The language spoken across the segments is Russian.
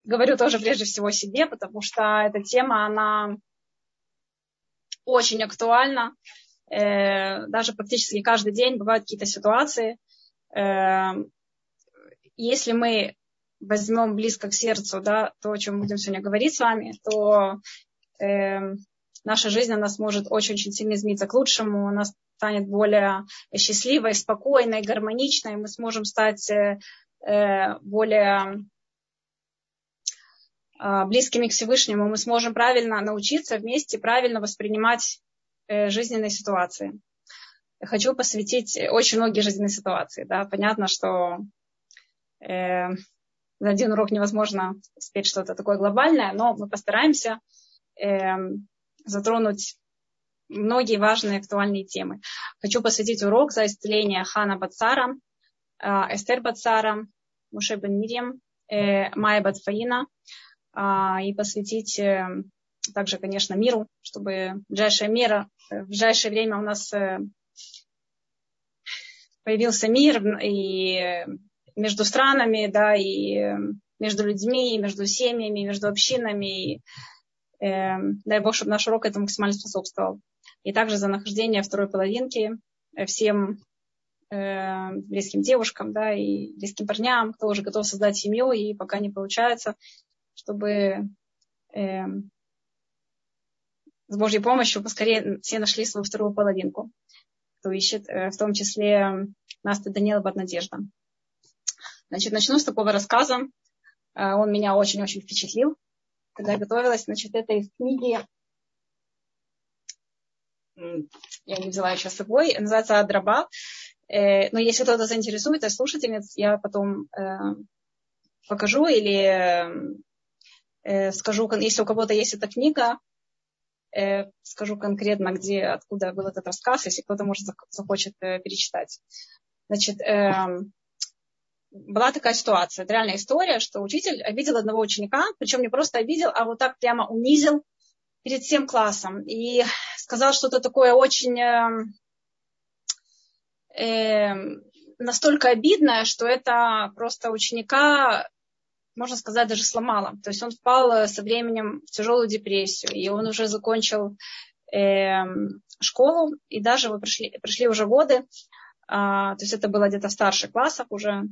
говорю тоже прежде всего себе, потому что эта тема, она очень актуальна. Даже практически каждый день бывают какие-то ситуации. Если мы возьмем близко к сердцу, да, то, о чем мы будем сегодня говорить с вами, то наша жизнь, она сможет очень-очень сильно измениться к лучшему, она станет более счастливой, спокойной, гармоничной, мы сможем стать более близкими к Всевышнему, мы сможем правильно научиться вместе правильно воспринимать жизненные ситуации. Я хочу посвятить очень многие жизненные ситуации. Да. Понятно, что за один урок невозможно спеть что-то такое глобальное, но мы постараемся затронуть многие важные актуальные темы. Хочу посвятить урок за исцеление Хана бат Сара, Эстер бат Сара, Моше бен Мирьям, Майя бат Фаина, и посвятить также, конечно, миру, чтобы в ближайшее время у нас появился мир и между странами, да, и между людьми, и между семьями, и между общинами. И, дай Бог, чтобы наш урок этому максимально способствовал. И также за нахождение второй половинки всем близким девушкам, да, и близким парням, кто уже готов создать семью, и пока не получается, чтобы с Божьей помощью поскорее все нашли свою вторую половинку, кто ищет, в том числе Настя Данила Бат Надежда. Значит, начну с такого рассказа. Он меня очень-очень впечатлил, когда я готовилась. Значит, это из книги, я не взяла ее сейчас с собой, называется «Адраба». Но если кто-то заинтересует, слушательниц, я потом покажу или скажу, если у кого-то есть эта книга, скажу конкретно, откуда был этот рассказ, если кто-то, может, захочет перечитать. Значит, была такая ситуация, это реальная история, что учитель обидел одного ученика, причем не просто обидел, а вот так прямо унизил перед всем классом и сказал что-то такое очень настолько обидное, что это просто ученика, можно сказать, даже сломало. То есть он впал со временем в тяжелую депрессию, и он уже закончил школу, и даже прошли уже годы, то есть это было где-то в старших классах уже.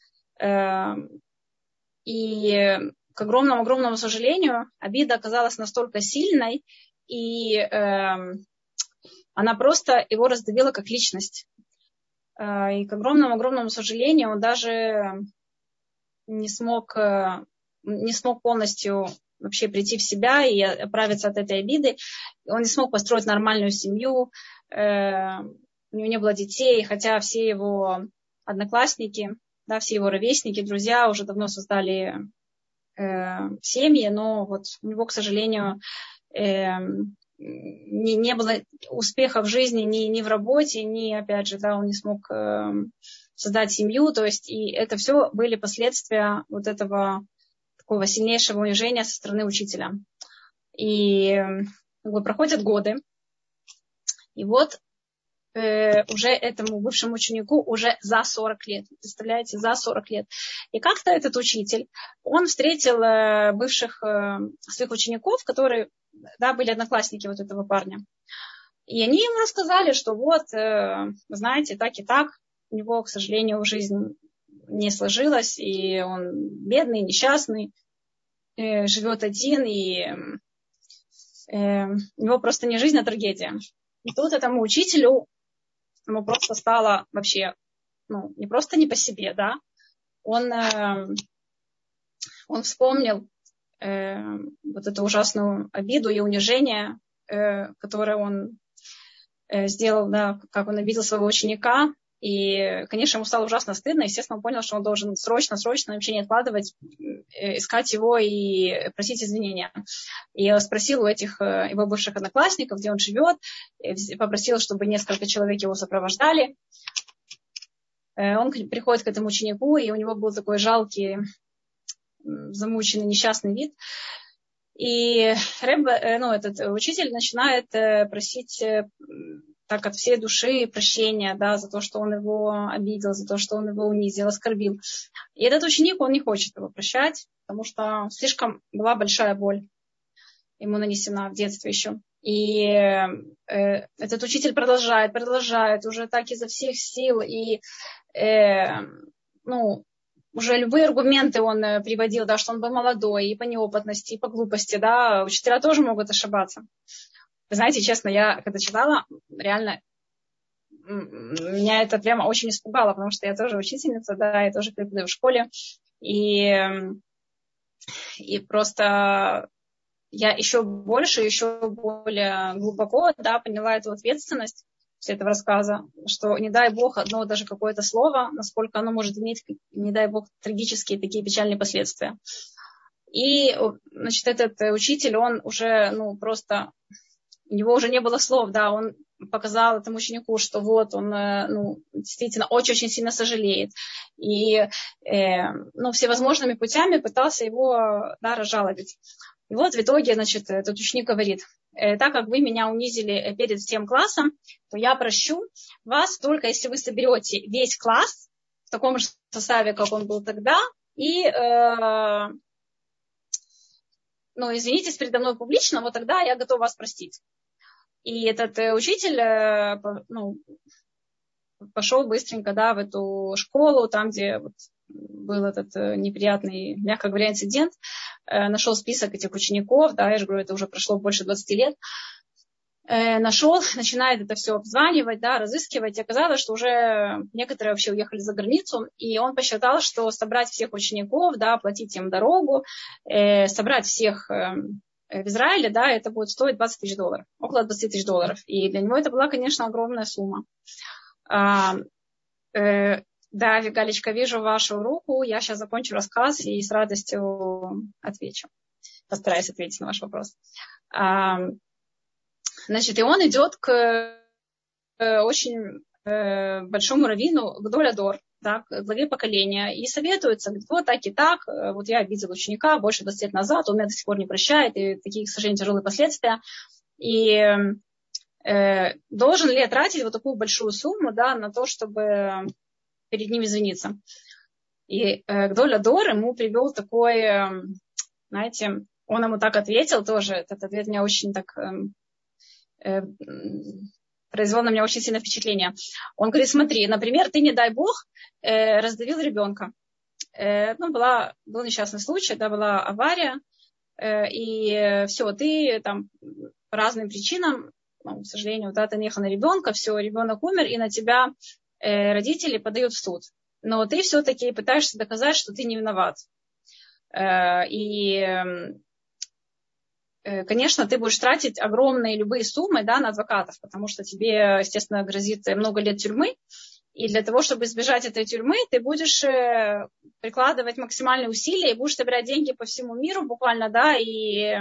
И к огромному сожалению, обида оказалась настолько сильной, и она просто его раздавила как личность. И к огромному сожалению, он даже не смог полностью вообще прийти в себя и оправиться от этой обиды. Он не смог построить нормальную семью, у него не было детей, хотя все его одноклассники, да, все его ровесники, друзья уже давно создали семьи, но вот у него, к сожалению, не было успеха в жизни ни в работе, ни, опять же, да, он не смог создать семью, то есть и это все были последствия вот этого такого сильнейшего унижения со стороны учителя. И проходят годы, и вот уже этому бывшему ученику уже за 40 лет. Представляете, за 40 лет. И как-то этот учитель, он встретил бывших своих учеников, которые, да, были одноклассники вот этого парня. И они ему рассказали, что вот, знаете, так и так, у него, к сожалению, жизнь не сложилась, и он бедный, несчастный, живет один, и у него просто не жизнь, а трагедия. И тут этому учителю ему просто стало вообще, не просто не по себе, да, он вспомнил вот эту ужасную обиду и унижение, которое он сделал, да, как он обидел своего ученика. И, конечно, ему стало ужасно стыдно. Естественно, он понял, что он должен срочно, вообще не откладывать, искать его и просить извинения. И спросил у этих его бывших одноклассников, где он живет, попросил, чтобы несколько человек его сопровождали. Он приходит к этому ученику, и у него был такой жалкий, замученный, несчастный вид. И этот учитель начинает просить так от всей души прощения, да, за то, что он его обидел, за то, что он его унизил, оскорбил. И этот ученик, он не хочет его прощать, потому что слишком была большая боль ему нанесена в детстве еще. И этот учитель продолжает, уже так изо всех сил, и уже любые аргументы он приводил, да, что он был молодой, и по неопытности, и по глупости, да, учителя тоже могут ошибаться. Вы знаете, честно, я когда читала, реально, меня это прямо очень испугало, потому что я тоже учительница, да, я тоже преподаю в школе, и просто я еще более глубоко, да, поняла эту ответственность этого рассказа, что, не дай Бог, одно даже какое-то слово, насколько оно может иметь, не дай Бог, трагические такие печальные последствия. И, значит, этот учитель, он уже, просто, у него уже не было слов, да, он показал этому ученику, что вот он, действительно очень-очень сильно сожалеет. И, всевозможными путями пытался его, да, разжалобить. И вот в итоге, значит, этот ученик говорит: так как вы меня унизили перед всем классом, то я прощу вас только если вы соберете весь класс в таком же составе, как он был тогда, и извинитесь передо мной публично, вот тогда я готов вас простить. И этот учитель пошел быстренько, да, в эту школу, там, где вот был этот неприятный, мягко говоря, инцидент, нашел список этих учеников, да, я же говорю, это уже прошло больше 20 лет, нашел, начинает это все обзванивать, да, разыскивать, и оказалось, что уже некоторые вообще уехали за границу, и он посчитал, что собрать всех учеников, да, оплатить им дорогу, собрать всех в Израиле, да, это будет стоить $20 000, около $20 000, и для него это была, конечно, огромная сумма. Да, Галечка, вижу вашу руку. Я сейчас закончу рассказ и с радостью отвечу. Постараюсь ответить на ваш вопрос. Значит, и он идет к очень большому раввину, Гдоль Адор, да, к главе поколения, и советуется, говорит, вот так и так, вот я обидел ученика больше 20 лет назад, он меня до сих пор не прощает, и такие, к сожалению, тяжелые последствия. И должен ли я тратить вот такую большую сумму, да, на то, чтобы перед ним извиниться. И Гдоль Адор ему привел такой, знаете, он ему так ответил тоже, этот ответ меня очень так произвел на меня очень сильное впечатление. Он говорит, смотри, например, ты, не дай Бог, раздавил ребенка. Был несчастный случай, да, была авария, и все, ты там по разным причинам, к сожалению, да, ты наехал на ребенка, все, ребенок умер, и на тебя родители подают в суд. Но ты все-таки пытаешься доказать, что ты не виноват. И, конечно, ты будешь тратить огромные любые суммы, да, на адвокатов, потому что тебе, естественно, грозит много лет тюрьмы. И для того, чтобы избежать этой тюрьмы, ты будешь прикладывать максимальные усилия и будешь собирать деньги по всему миру буквально, да, и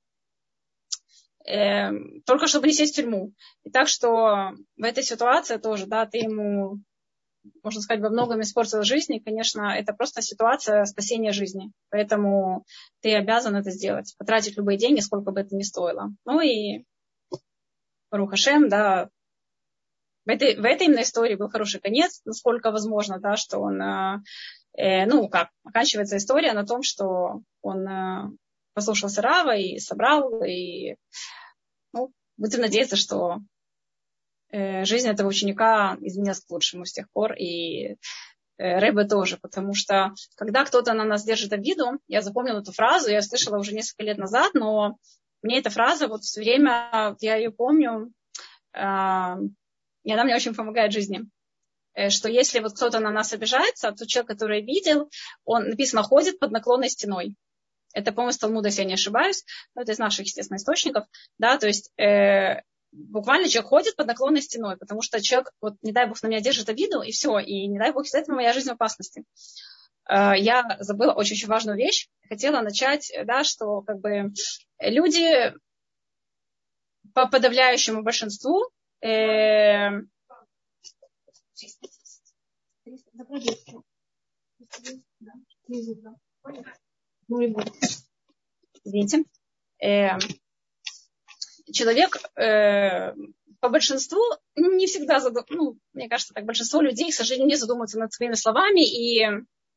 только чтобы не сесть в тюрьму. И так что в этой ситуации тоже, да, ты ему, можно сказать, во многом испортил жизнь, и, конечно, это просто ситуация спасения жизни. Поэтому ты обязан это сделать, потратить любые деньги, сколько бы это ни стоило. Ну и Барух Ашем, да, в этой именно истории был хороший конец, насколько возможно, да, что он, оканчивается история на том, что он послушался Рава и собрал, и, будем надеяться, что жизнь этого ученика изменилась к лучшему с тех пор, и Ребе тоже, потому что когда кто-то на нас держит обиду, я запомнила эту фразу, я слышала уже несколько лет назад, но мне эта фраза вот все время, я ее помню, и она мне очень помогает в жизни, что если вот кто-то на нас обижается, то человек, который видел, он, написано, ходит под наклонной стеной. Это, по-моему, из Талмуда, если я не ошибаюсь, но это из наших, естественно, источников, да, то есть буквально человек ходит под наклонной стеной, потому что человек, вот, не дай Бог, на меня держит обиду, и все, и не дай Бог, из-за этого моя жизнь в опасности. Я забыла очень-очень важную вещь, хотела начать, да, что как бы люди по подавляющему большинству извините, человек по большинству не всегда мне кажется, так, большинство людей, к сожалению, не задумываются над своими словами и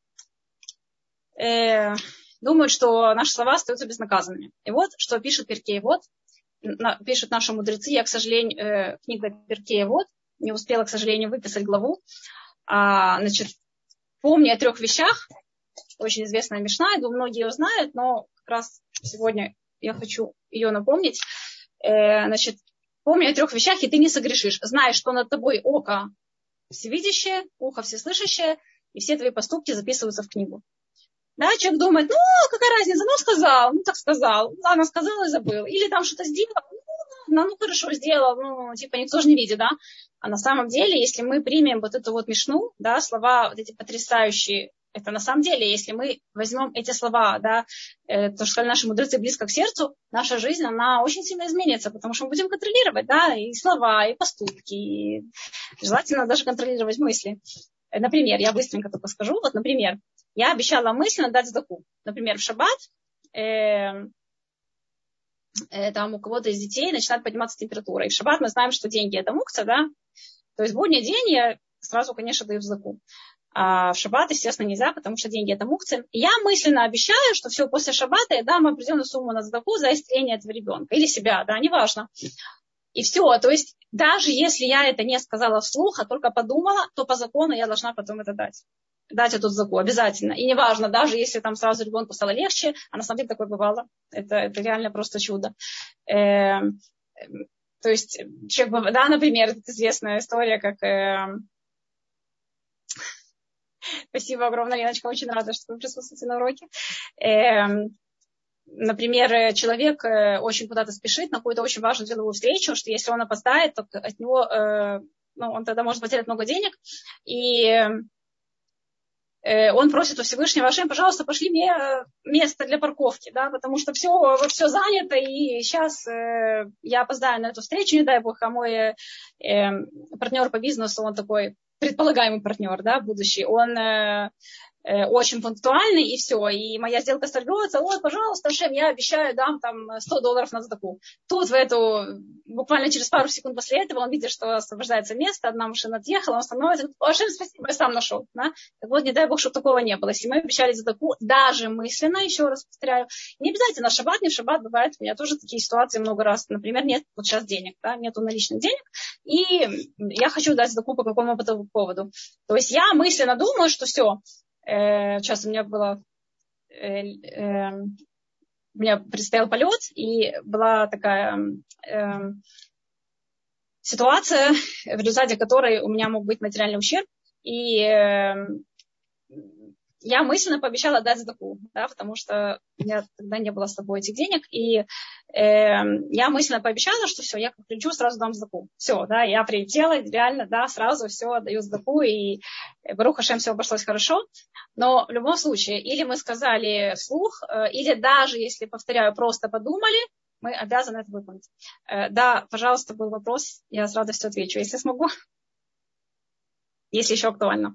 думают, что наши слова остаются безнаказанными. И вот, что пишет Перкей Вот, пишут наши мудрецы. Я, к сожалению, книга Перкей Вот, не успела, к сожалению, выписать главу. Значит, помни о 3 вещах. Очень известная мишна, я думаю, многие ее знают, но как раз сегодня я хочу ее напомнить. Значит, помни о 3 вещах, и ты не согрешишь. Знай, что над тобой око всевидящее, ухо всеслышащее, и все твои поступки записываются в книгу. Да, человек думает, какая разница, сказал, так сказал, ладно, сказал и забыл. Или там что-то сделал, хорошо сделал, никто же не видит, да. А на самом деле, если мы примем вот эту вот мишну, да, слова вот эти потрясающие, это на самом деле, если мы возьмем эти слова, да, то, что сказали наши мудрецы, близко к сердцу, наша жизнь, она очень сильно изменится, потому что мы будем контролировать, да, и слова, и поступки, и желательно даже контролировать мысли. Например, я быстренько только скажу, вот, например, я обещала мысленно дать сдаку. Например, в шаббат там у кого-то из детей начинает подниматься температура. И в шаббат мы знаем, что деньги это мукца, да. То есть в будний день я сразу, конечно, даю сдаку. А в шаббат, естественно, нельзя, потому что деньги это мукцы. И я мысленно обещаю, что все, после шаббата я дам определенную сумму на сдаку за исцеление этого ребенка. Или себя, да, неважно. И все. То есть даже если я это не сказала вслух, а только подумала, то по закону я должна потом это дать. Дать эту сдаку обязательно. И неважно, даже если там сразу ребенку стало легче, а на самом деле такое бывало. Это реально просто чудо. То есть, человек, да, например, это известная история, как... Спасибо огромное, Леночка, очень рада, что вы присутствуете на уроке. Например, человек очень куда-то спешит на какую-то очень важную деловую встречу, что если он опоздает, то от него, он тогда может потерять много денег. И он просит у Всевышнего: Ашем, пожалуйста, пошли мне место для парковки, да, потому что все занято, и сейчас я опоздаю на эту встречу, не дай бог, а мой партнер по бизнесу, он такой предполагаемый партнер, да, будущий, он очень пунктуальный, и все, и моя сделка сорвется, вот, пожалуйста, Ашем, я обещаю, дам там $100 на сдаку. Тут буквально через пару секунд после этого он видит, что освобождается место, одна машина отъехала, он становится, говорит: Ашем, спасибо, я сам нашел. Да? Так вот, не дай бог, чтобы такого не было. Если мы обещали сдаку, даже мысленно, еще раз повторяю, не обязательно шаббат, не в шаббат, бывает, у меня тоже такие ситуации много раз, например, нет вот сейчас денег, да, нету наличных денег, и я хочу дать сдаку по какому-то поводу. То есть я мысленно думаю, что все. Сейчас у меня у меня предстоял полет, и была такая ситуация, в результате которой у меня мог быть материальный ущерб, и я мысленно пообещала дать сдаку, да, потому что у меня тогда не было с собой этих денег, и я мысленно пообещала, что все, я как прилечу, сразу дам сдаку. Все, да, я прилетела, реально, да, сразу все, даю сдаку, и Барух Ашем, все обошлось хорошо. Но в любом случае, или мы сказали вслух, или даже если, повторяю, просто подумали, мы обязаны это выполнить. Да, пожалуйста, был вопрос, я с радостью отвечу, если смогу. Если еще актуально.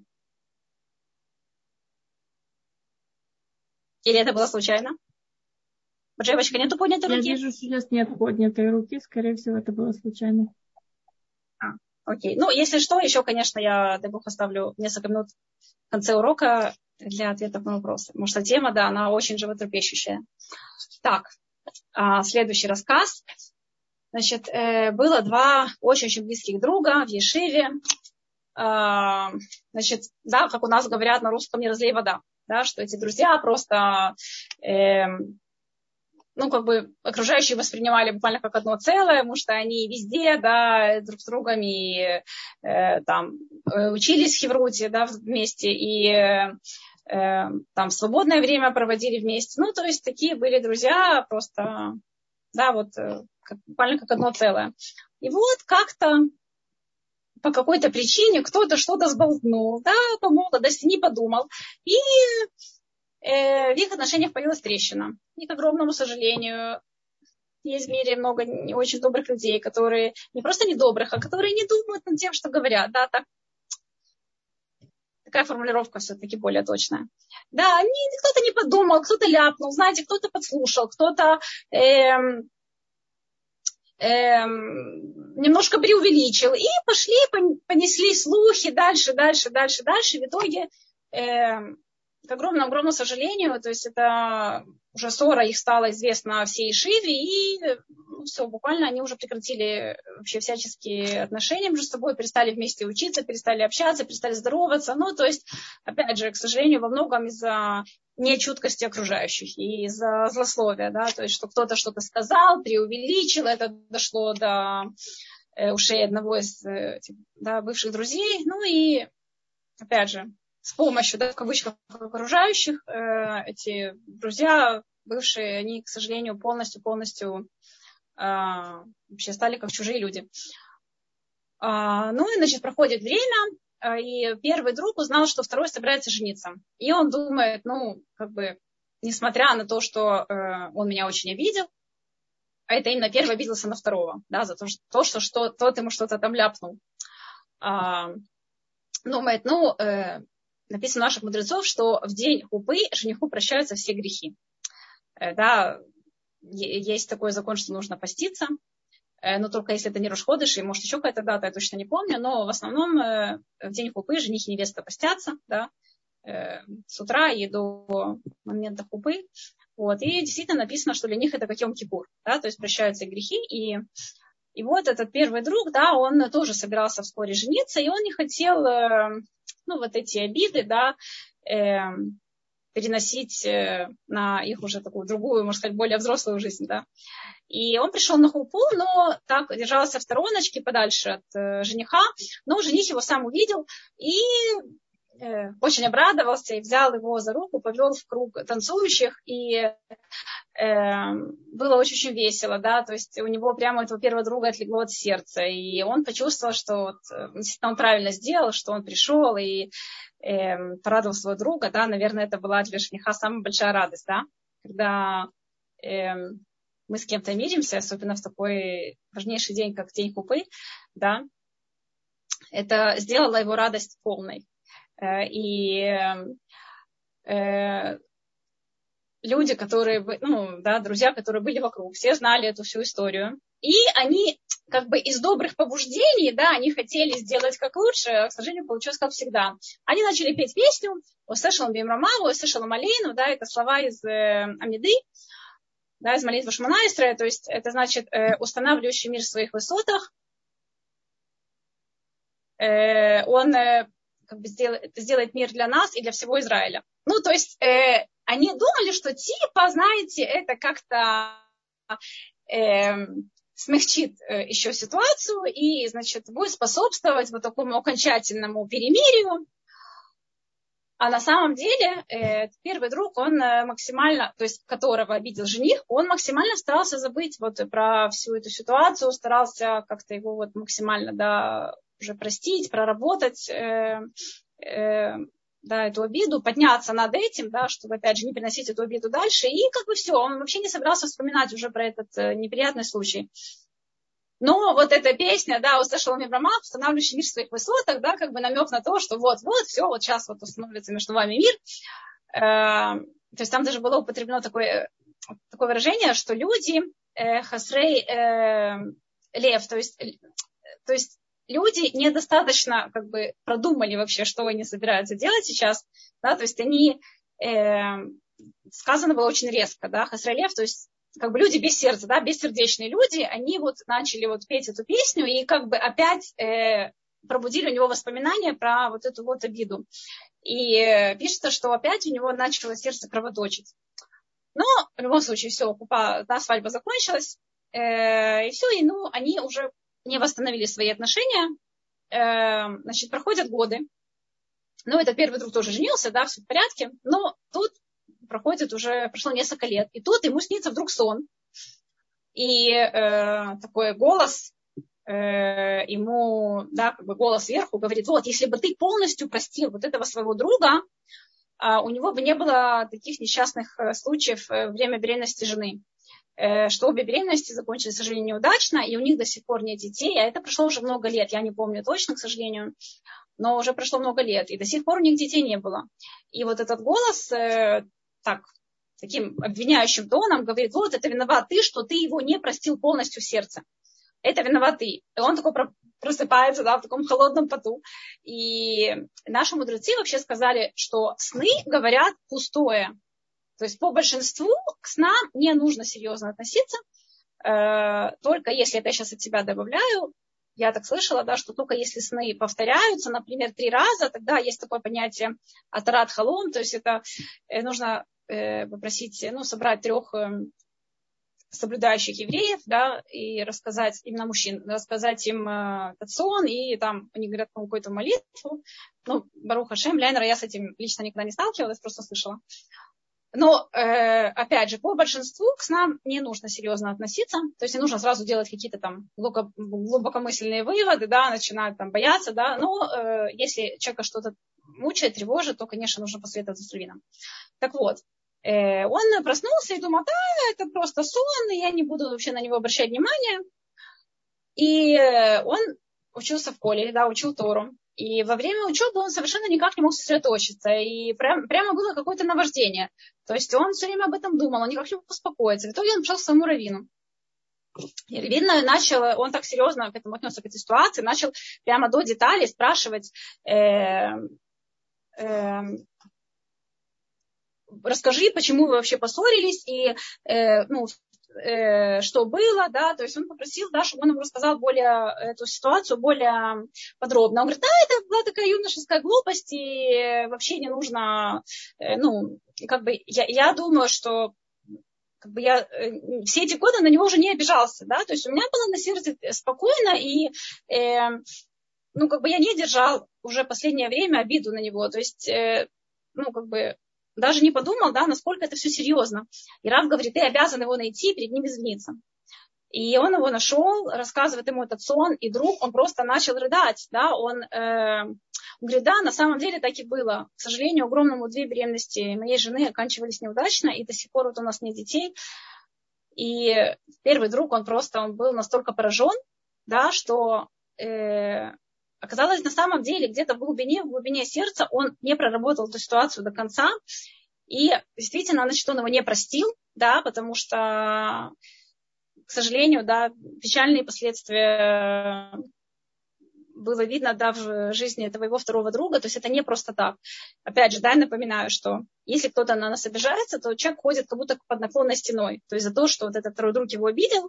Или это было случайно? Девочка, нету поднятой руки? Я вижу, сейчас нет поднятой руки. Скорее всего, это было случайно. Окей. Ну, если что, еще, конечно, я, дай бог, оставлю несколько минут в конце урока для ответов на вопросы. Потому что тема, да, она очень животрепещущая. Так, следующий рассказ. Значит, было 2 очень-очень близких друга в Ешиве. Значит, да, как у нас говорят на русском, не разлей вода. Да, что эти друзья просто, окружающие воспринимали буквально как одно целое, потому что они везде, да, друг с другом и учились в Хевруте, да, вместе, и там свободное время проводили вместе. Ну, то есть такие были друзья просто, да, вот буквально как одно целое. И вот как-то по какой-то причине кто-то что-то сболтнул, да, по молодости не подумал. И в их отношениях появилась трещина. И, к огромному сожалению, есть в мире много не очень добрых людей, которые не просто недобрых, а которые не думают над тем, что говорят. Да, так. Такая формулировка все-таки более точная. Да, кто-то не подумал, кто-то ляпнул, знаете, кто-то подслушал, кто-то немножко преувеличил. И пошли, понесли слухи дальше. В итоге, к огромному сожалению, то есть это уже ссора их стала известна всей Шиве, и все, буквально они уже прекратили вообще всяческие отношения между собой, перестали вместе учиться, перестали общаться, перестали здороваться. Ну, то есть, опять же, к сожалению, во многом из-за нечуткости окружающих и из-за злословия, да, то есть, что кто-то что-то сказал, преувеличил, это дошло до ушей одного из бывших друзей. Ну и, опять же, с помощью, да, в кавычках, окружающих, эти друзья бывшие, они, к сожалению, полностью вообще стали как чужие люди. Ну и, значит, проходит время, и первый друг узнал, что второй собирается жениться. И он думает, несмотря на то, что он меня очень обидел, а это именно первый обиделся на второго, да, за то, что тот ему что-то там ляпнул. Думает, написано у наших мудрецов, что в день хупы жениху прощаются все грехи. Да, есть такой закон, что нужно поститься, но только если это не Рош ходеш, и может еще какая-то дата, я точно не помню, но в основном в день хупы жених и невеста постятся, да, с утра и до момента хупы. Вот, и действительно написано, что для них это как Йом-Кипур, да, то есть прощаются грехи, и вот этот первый друг, да, он тоже собирался вскоре жениться, и он не хотел, вот эти обиды, да, переносить на их уже такую другую, можно сказать, более взрослую жизнь, да. И он пришел на хупу, но так держался в стороночке подальше от жениха, но жених его сам увидел и очень обрадовался и взял его за руку, повел в круг танцующих, и было очень-очень весело, да, то есть у него прямо этого первого друга отлегло от сердца, и он почувствовал, что действительно он правильно сделал, что он пришел и порадовал своего друга, да, наверное, это была для жениха самая большая радость, да, когда мы с кем-то миримся, особенно в такой важнейший день, как день хупы, да, это сделало его радость полной. И люди, которые, друзья, которые были вокруг, все знали эту всю историю. И они из добрых побуждений, да, они хотели сделать как лучше, а, к сожалению, получилось как всегда. Они начали петь песню «Осешалом бимрамаву», «Осешалом алейну», да, это слова из Амиды, да, из молитвы Шмона Эсре, то есть это значит устанавливающий мир в своих высотах. Он сделает мир для нас и для всего Израиля. Ну, то есть они думали, что знаете, это как-то смягчит еще ситуацию и, значит, будет способствовать вот такому окончательному перемирию. А на самом деле первый друг, он максимально, то есть которого обидел жених, он максимально старался забыть вот про всю эту ситуацию, старался как-то его вот максимально, да, уже простить, проработать, да, эту обиду, подняться над этим, да, чтобы, опять же, не переносить эту обиду дальше. И все, он вообще не собирался вспоминать уже про этот неприятный случай. Но вот эта песня, да, «Услышал Мибрамах», устанавливающий мир в своих высотах, да, намек на то, что вот-вот, все, вот сейчас вот установится между вами мир. То есть там даже было употреблено такое выражение, что люди хасрей лев, то есть люди недостаточно продумали вообще, что они собираются делать сейчас, да, то есть они, сказано было очень резко, да, хасрей лев, то есть люди без сердца, да, бессердечные люди, они вот начали вот петь эту песню и опять пробудили у него воспоминания про вот эту вот обиду. И пишется, что опять у него начало сердце кровоточить. Но в любом случае все, свадьба закончилась, и все, и они уже не восстановили свои отношения. Значит, проходят годы. Этот первый друг тоже женился, да, все в порядке. Но тут прошло несколько лет. И тут ему снится вдруг сон. И такой голос ему, да, голос сверху говорит, вот, если бы ты полностью простил вот этого своего друга, у него бы не было таких несчастных случаев во время беременности жены. Что обе беременности закончились, к сожалению, неудачно, и у них до сих пор нет детей, а это прошло уже много лет, я не помню точно, к сожалению, но уже прошло много лет, и до сих пор у них детей не было. И вот этот голос таким обвиняющим тоном говорит, вот это виноват ты, что ты его не простил полностью в сердце. это виноват ты. И он такой просыпается, да, в таком холодном поту. И наши мудрецы вообще сказали, что сны говорят пустое. То есть по большинству к снам не нужно серьезно относиться. Только если, это я сейчас от себя добавляю, я так слышала, да, что только если сны повторяются, например, 3 раза, тогда есть такое понятие атарат халом, то есть это нужно попросить, собрать 3 соблюдающих евреев, да, и рассказать, именно мужчин, рассказать им этот сон, и там они говорят какую-то молитву. Барух Ашем, Ляйнера, я с этим лично никогда не сталкивалась, просто слышала. Но, опять же, по большинству к снам не нужно серьезно относиться, то есть не нужно сразу делать какие-то там глубокомысленные выводы, да, начинать там бояться, да, но если человека что-то мучает, тревожит, то, конечно, нужно посоветоваться с раввином. Так вот, он проснулся и думал, да, это просто сон, и я не буду вообще на него обращать внимание. И он учился в колледже, да, учил Тору. И во время учебы он совершенно никак не мог сосредоточиться. И прямо было какое-то наваждение. То есть он все время об этом думал, он никак не мог успокоиться. В итоге он пришел к своему раввину. И раввин начал, он так серьезно к этому отнесся, к этой ситуации, начал прямо до деталей спрашивать, расскажи, почему вы вообще поссорились, и что было, да, то есть он попросил, да, чтобы он ему рассказал эту ситуацию более подробно. Он говорит, да, это была такая юношеская глупость, и вообще не нужно, я думаю, что я все эти годы на него уже не обижался, да, то есть у меня было на сердце спокойно, и я не держал уже последнее время обиду на него, то есть, даже не подумал, да, насколько это все серьезно. И Рав говорит, ты обязан его найти, перед ним извиниться. И он его нашел, рассказывает ему этот сон, и вдруг он просто начал рыдать, да, он говорит, да, на самом деле так и было. К сожалению, огромному 2 беременности моей жены оканчивались неудачно, и до сих пор вот у нас нет детей. И первый друг, он был настолько поражен, да, что оказалось, на самом деле, где-то в глубине сердца он не проработал эту ситуацию до конца. И действительно, он его не простил, да, потому что, к сожалению, да, печальные последствия было видно, да, в жизни этого его второго друга. То есть это не просто так. Опять же, да, я напоминаю, что если кто-то на нас обижается, то человек ходит как будто под наклонной стеной. То есть за то, что вот этот второй друг его обидел,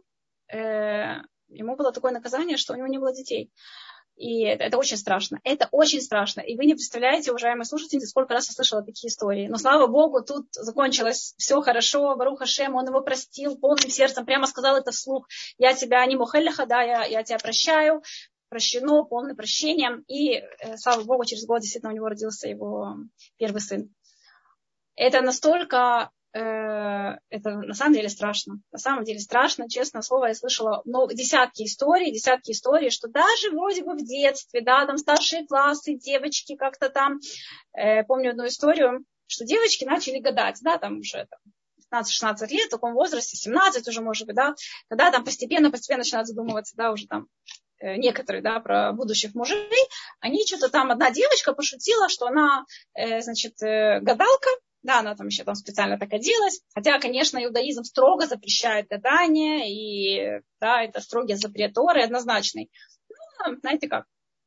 ему было такое наказание, что у него не было детей. И это очень страшно. Это очень страшно. И вы не представляете, уважаемые слушатели, сколько раз я слышала такие истории. Но, слава Богу, тут закончилось все хорошо. Барух Ашем, он его простил полным сердцем. Прямо сказал это вслух. Я тебя не мухелляха, да, я тебя прощаю. Прощено, полное прощение. И, слава Богу, через год действительно у него родился его первый сын. Это настолько... это на самом деле страшно. На самом деле страшно, честное слово, я слышала десятки историй, что даже вроде бы в детстве, да, там старшие классы, девочки как-то там, помню одну историю, что девочки начали гадать, да, там уже 15-16 лет, в таком возрасте, 17 уже, может быть, да, когда там постепенно начинают задумываться, да, уже там некоторые, да, про будущих мужей, они что-то там, одна девочка пошутила, что она, гадалка. Да, она там еще специально так оделась. Хотя, конечно, иудаизм строго запрещает гадание, и да, это строгий запрет Торы, однозначный. Ну, знаете как,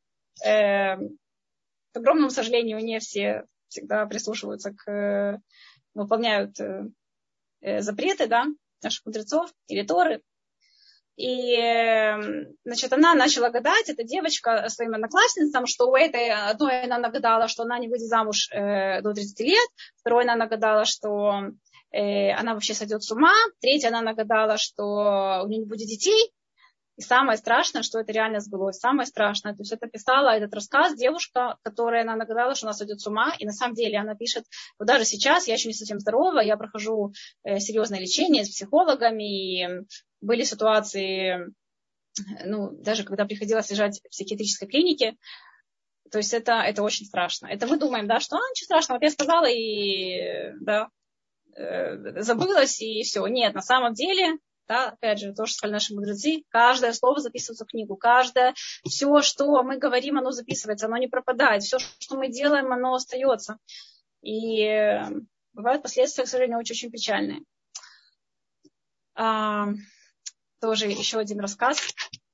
к огромному сожалению, не все всегда прислушиваются выполняют запреты, да, наших мудрецов или Торы. И, она начала гадать, эта девочка, своим одноклассницам, что у этой одной она нагадала, что она не выйдет замуж до 30 лет, второй она нагадала, что она вообще сойдет с ума, третья она нагадала, что у нее не будет детей. И самое страшное, что это реально сбылось. Самое страшное, то есть это писала этот рассказ девушка, которая она нагадала, что она сойдет с ума, и на самом деле она пишет, вот даже сейчас я еще не совсем здорова, я прохожу серьезное лечение с психологами, и были ситуации, даже когда приходилось лежать в психиатрической клинике, то есть это очень страшно. Это мы думаем, да, что ничего страшного, вот я сказала, и да, забылась, и все. Нет, на самом деле, да, опять же, то, что сказали наши мудрецы, каждое слово записывается в книгу, все, что мы говорим, оно записывается, оно не пропадает, все, что мы делаем, оно остается. И бывают последствия, к сожалению, очень печальные. Тоже еще один рассказ.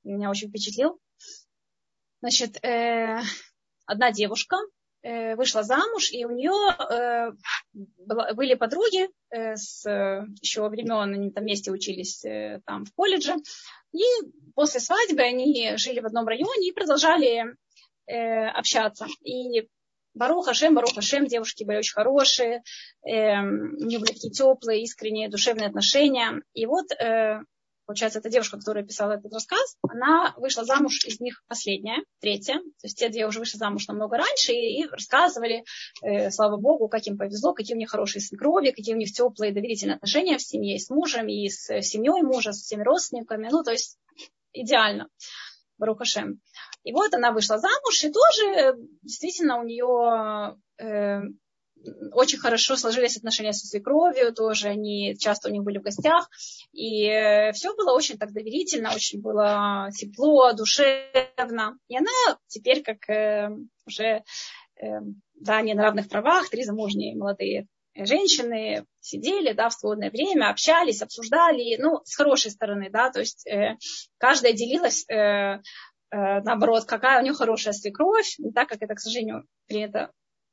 меня очень впечатлил. Значит, одна девушка вышла замуж, и у нее были подруги с еще времен, они там вместе учились там в колледже. И после свадьбы они жили в одном районе и продолжали общаться. И Барух Ашем, девушки были очень хорошие, у них были такие теплые, искренние, душевные отношения. И вот, получается, эта девушка, которая писала этот рассказ, она вышла замуж из них последняя, третья. То есть те две уже вышли замуж намного раньше и рассказывали, слава Богу, как им повезло, какие у них хорошие свекрови, какие у них теплые доверительные отношения в семье, и с мужем, и с семьей мужа, с всеми родственниками. Ну, то есть идеально. Барух Ашем. И вот она вышла замуж, и тоже действительно у нее очень хорошо сложились отношения со свекровью, тоже они часто у них были в гостях, и все было очень так доверительно, очень было тепло, душевно. И она теперь как уже да, не на равных правах, 3 замужние молодые женщины сидели, да, в свободное время, общались, обсуждали, ну, с хорошей стороны, да, то есть каждая делилась, наоборот, какая у нее хорошая свекровь, не так, как это, к сожалению, принято.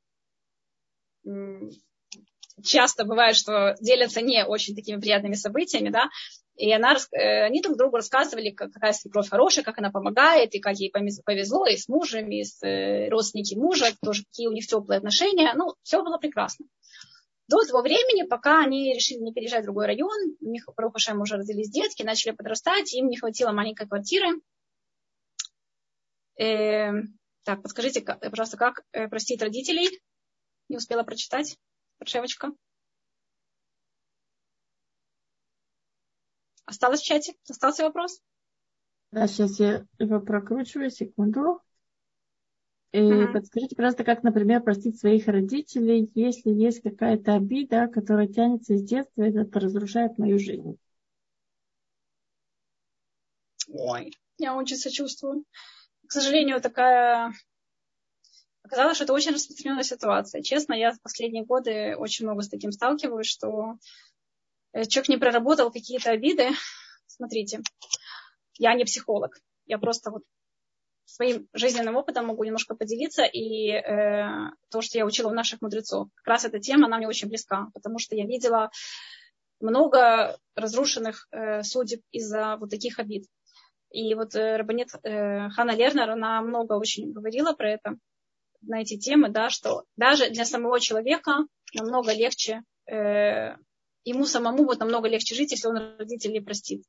Часто бывает, что делятся не очень такими приятными событиями, да, и они друг другу рассказывали, какая свекровь хорошая, как она помогает, и как ей повезло и с мужем, и с родственниками мужа, тоже какие у них теплые отношения, ну, все было прекрасно. До того времени, пока они решили не переезжать в другой район, у них, Барух Ашем, уже родились детки, начали подрастать, им не хватило маленькой квартиры. Так, подскажите, пожалуйста, как простить родителей? Не успела прочитать. Подшевочка. Осталось в чате? Остался вопрос? Да, сейчас я его прокручиваю, секунду. Подскажите, пожалуйста, как, например, простить своих родителей, если есть какая-то обида, которая тянется из детства, и это разрушает мою жизнь? Ой, я очень сочувствую. К сожалению, оказалось, что это очень распространенная ситуация. Честно, я в последние годы очень много с таким сталкиваюсь, что человек не проработал какие-то обиды. Смотрите, я не психолог. Я просто вот своим жизненным опытом могу немножко поделиться. И то, что я учила у наших мудрецов, как раз эта тема, она мне очень близка, потому что я видела много разрушенных судеб из-за вот таких обид. И вот раббанит Ханна Лернер, она много очень говорила про это, на эти темы, да, что даже для самого человека намного легче, ему самому будет намного легче жить, если он родителей простит.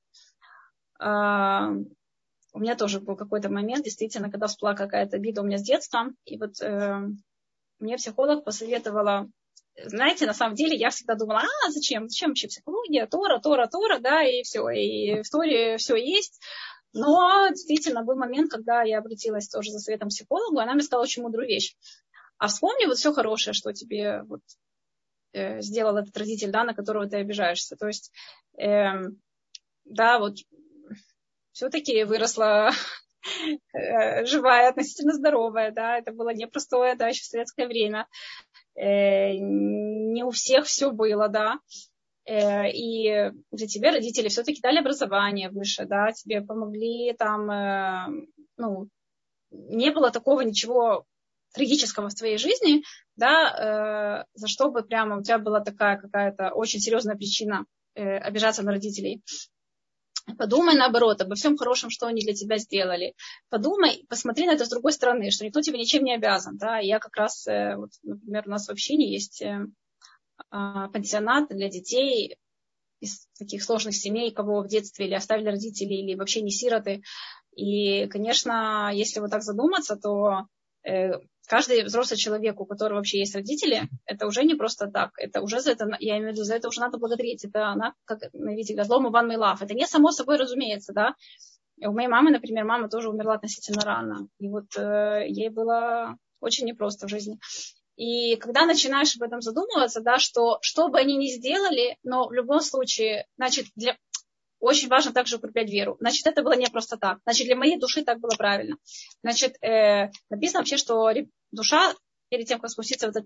У меня тоже был какой-то момент, действительно, когда всплыла какая-то обида у меня с детства, и вот мне психолог посоветовала, знаете, на самом деле я всегда думала, зачем вообще психология, Тора, да, и все, и в Торе все есть. Но действительно был момент, когда я обратилась тоже за советом к психологу, она мне сказала очень мудрую вещь. А вспомни вот все хорошее, что тебе вот, сделал этот родитель, да, на которого ты обижаешься. То есть, да, вот все-таки выросла живая, относительно здоровая, да, это было непростое, да, еще в советское время. Не у всех все было, да. И для тебя родители все-таки дали образование выше, да, тебе помогли там, ну, не было такого ничего трагического в твоей жизни, да, за что бы прямо у тебя была такая какая-то очень серьезная причина обижаться на родителей. Подумай наоборот обо всем хорошем, что они для тебя сделали. Подумай, посмотри на это с другой стороны, что никто тебе ничем не обязан, да. И я как раз, вот, например, у нас в общине есть пансионат для детей из таких сложных семей, кого в детстве или оставили родители, или вообще не сироты. И, конечно, если вот так задуматься, то каждый взрослый человек, у которого вообще есть родители, это уже не просто так. Это уже за это, я имею в виду, за это уже надо благодарить. Это она, как, видите, газлом Иван Мейлав. Это не само собой разумеется, да. У моей мамы, например, мама тоже умерла относительно рано. И вот ей было очень непросто в жизни. И когда начинаешь об этом задумываться, да, что бы они ни сделали, но в любом случае, значит, очень важно также укреплять веру. Значит, это было не просто так. Значит, для моей души так было правильно. Значит, написано вообще, что душа перед тем, как спуститься в этот мир,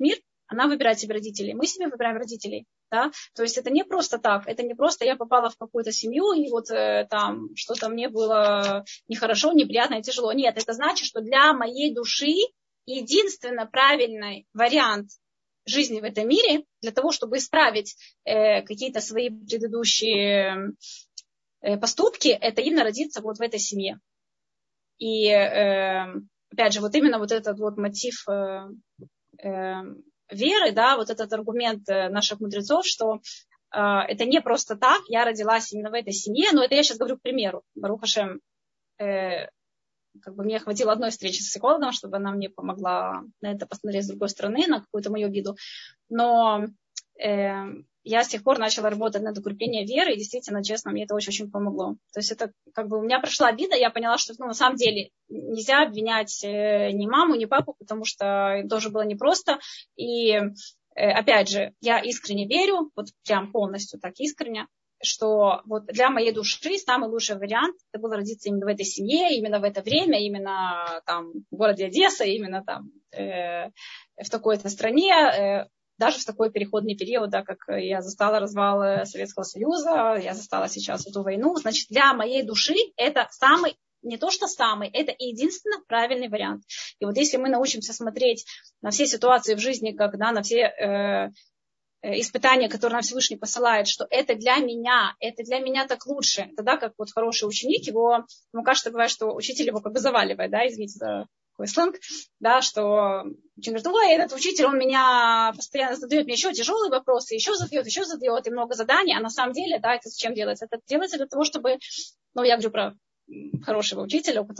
она выбирает себе родителей, мы себе выбираем родителей. Да? То есть это не просто так, это не просто я попала в какую-то семью, и вот там что-то мне было нехорошо, неприятно и тяжело. Нет, это значит, что для моей души единственно правильный вариант жизни в этом мире, для того, чтобы исправить какие-то свои предыдущие поступки, это именно родиться вот в этой семье. И опять же, вот именно вот этот вот мотив веры, да, вот этот аргумент наших мудрецов, что это не просто так, я родилась именно в этой семье, но это я сейчас говорю к примеру. Барух Ашем, как бы мне хватило одной встречи с психологом, чтобы она мне помогла на это посмотреть с другой стороны, на какую-то мою обиду. Но я с тех пор начала работать над укреплением веры, и действительно, честно, мне это очень-очень помогло. То есть это как бы у меня прошла обида, я поняла, что на самом деле нельзя обвинять ни маму, ни папу, потому что им тоже было непросто. И опять же, я искренне верю, вот прям полностью так искренне, что вот для моей души самый лучший вариант это было родиться именно в этой семье, именно в это время, именно там в городе Одесса, именно там в такой-то стране, даже в такой переходный период, да, как я застала развал Советского Союза, я застала сейчас эту войну. Значит, для моей души это самый, не то что самый, это единственно правильный вариант. И вот если мы научимся смотреть на все ситуации в жизни, как на все испытания, которые нам Всевышний посылает, что это для меня так лучше. Тогда как вот хороший ученик, ему кажется, бывает, что учитель его как бы заваливает, да, извините за такой сленг, да, что ученик говорит, ой, этот учитель, он меня постоянно задает мне еще тяжелые вопросы, еще задает, и много заданий, а на самом деле, да, это зачем делается? Это делается для того, чтобы, ну, я говорю про хорошего учителя, у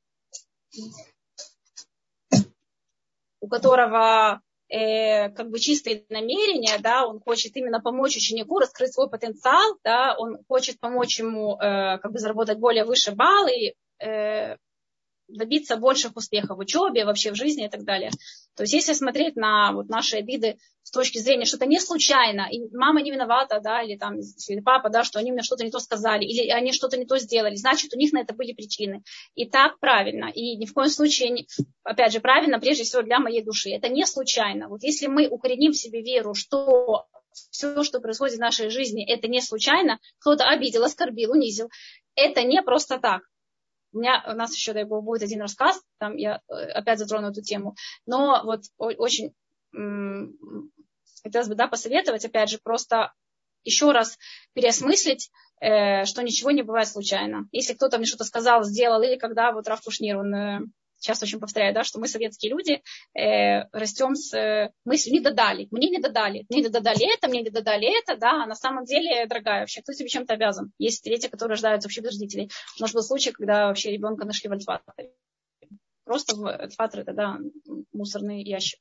которого как бы чистые намерения, да, он хочет именно помочь ученику раскрыть свой потенциал, да, он хочет помочь ему как бы заработать более выше баллы, добиться больших успехов в учебе, вообще в жизни и так далее. То есть если смотреть на вот наши обиды с точки зрения, что это не случайно, и мама не виновата, да, или там или папа, да, что они мне что-то не то сказали, или они что-то не то сделали, значит, у них на это были причины. И так правильно. И ни в коем случае, опять же, правильно, прежде всего, для моей души. Это не случайно. Вот если мы укореним в себе веру, что все, что происходит в нашей жизни, это не случайно, кто-то обидел, оскорбил, унизил, это не просто так. У нас еще, дай бог, будет один рассказ, там я опять затрону эту тему, но вот очень хотелось бы, да, посоветовать, опять же, просто еще раз переосмыслить, что ничего не бывает случайно. Если кто-то мне что-то сказал, сделал, или когда вот Рав Кушнир, он часто очень повторяет, да, что мы, советские люди, растем с мыслью «не додали», мне не додали это, да, а на самом деле, дорогая, вообще, кто тебе чем-то обязан? Есть дети, которые рождаются вообще без родителей. У нас был случай, когда вообще ребенка нашли в альфатре. Просто в альфатре, это, да, мусорный ящик.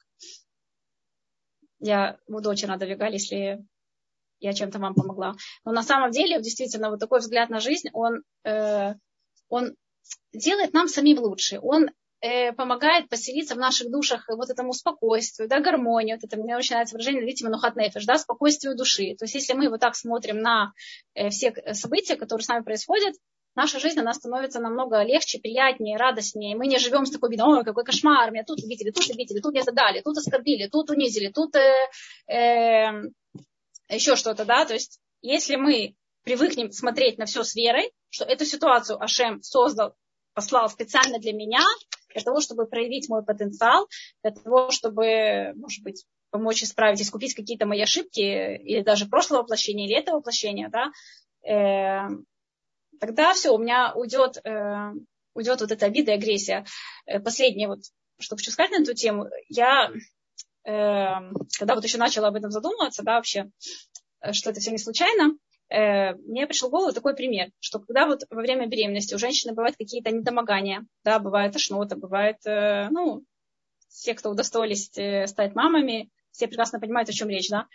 Я буду очень рада, Вигаль, если я чем-то вам помогла. Но на самом деле, действительно, вот такой взгляд на жизнь, он делает нам самим лучше. Он помогает поселиться в наших душах вот этому спокойствию, да, гармонии. Вот это мне очень нравится выражение, видите, манухат нефеш, да, спокойствию души. То есть если мы вот так смотрим на все события, которые с нами происходят, наша жизнь, она становится намного легче, приятнее, радостнее. Мы не живем с такой бедой, ой, какой кошмар, меня тут обидели, тут мне задали, тут оскорбили, тут унизили, тут еще что-то, да. То есть если мы привыкнем смотреть на все с верой, что эту ситуацию Ашем создал, послал специально для меня, для того, чтобы проявить мой потенциал, для того, чтобы, может быть, помочь исправить, искупить какие-то мои ошибки, или даже прошлого воплощения, или этого воплощения, да, тогда все, у меня уйдет вот эта обида и агрессия. Последнее, вот, что хочу сказать на эту тему, я, когда вот еще начала об этом задумываться, да, вообще, что это все не случайно, мне пришел в голову такой пример, что когда вот во время беременности у женщины бывают какие-то недомогания, да, бывает тошнота, бывает, ну, все, кто удостоились стать мамами, все прекрасно понимают, о чем речь, да.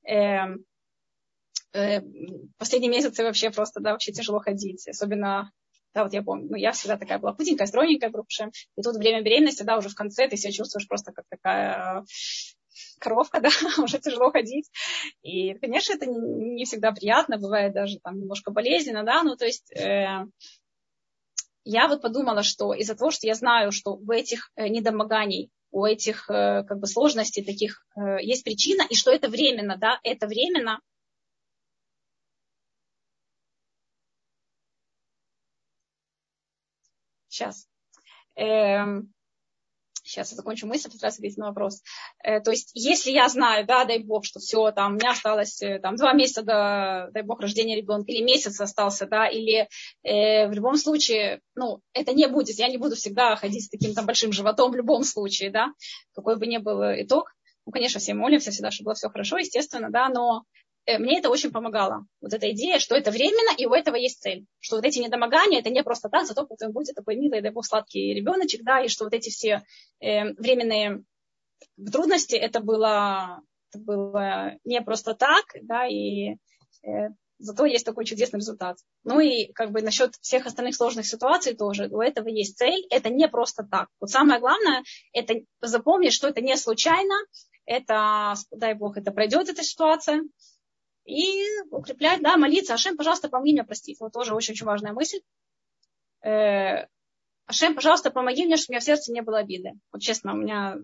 Последние месяцы вообще просто, да, вообще тяжело ходить, особенно, да, вот я помню, ну, я всегда такая была худенькая, стройненькая, грубшая, и тут время беременности, да, уже в конце ты себя чувствуешь просто как такая коровка, да, уже тяжело ходить. И, конечно, это не всегда приятно, бывает даже там немножко болезненно, да, ну, то есть я вот подумала, что из-за того, что я знаю, что в этих недомоганий у этих как бы сложностей таких есть причина, и что это временно, да, это временно. Сейчас. Сейчас я закончу мысль, постараюсь ответить на вопрос. То есть, если я знаю, да, дай бог, что все, там, у меня осталось там, 2 месяца до, дай бог, рождения ребенка, или месяц остался, да, или в любом случае, ну, это не будет, я не буду всегда ходить с таким там большим животом в любом случае, да, какой бы ни был итог. Ну, конечно, все молимся всегда, чтобы было все хорошо, естественно, да, но мне это очень помогало. Вот эта идея, что это временно, и у этого есть цель. Что вот эти недомогания, это не просто так, зато потом будет такой милый, дай бог, сладкий ребеночек, да, и что вот эти все временные трудности, это было не просто так, да, и зато есть такой чудесный результат. Ну и как бы насчет всех остальных сложных ситуаций тоже, у этого есть цель, это не просто так. Вот самое главное, это запомнить, что это не случайно, это, дай бог, это пройдет эта ситуация, и укреплять, да, молиться. Ашем, пожалуйста, помоги меня простить. Вот тоже очень-очень важная мысль. Ашем, пожалуйста, помоги мне, чтобы у меня в сердце не было обиды. Вот честно, у меня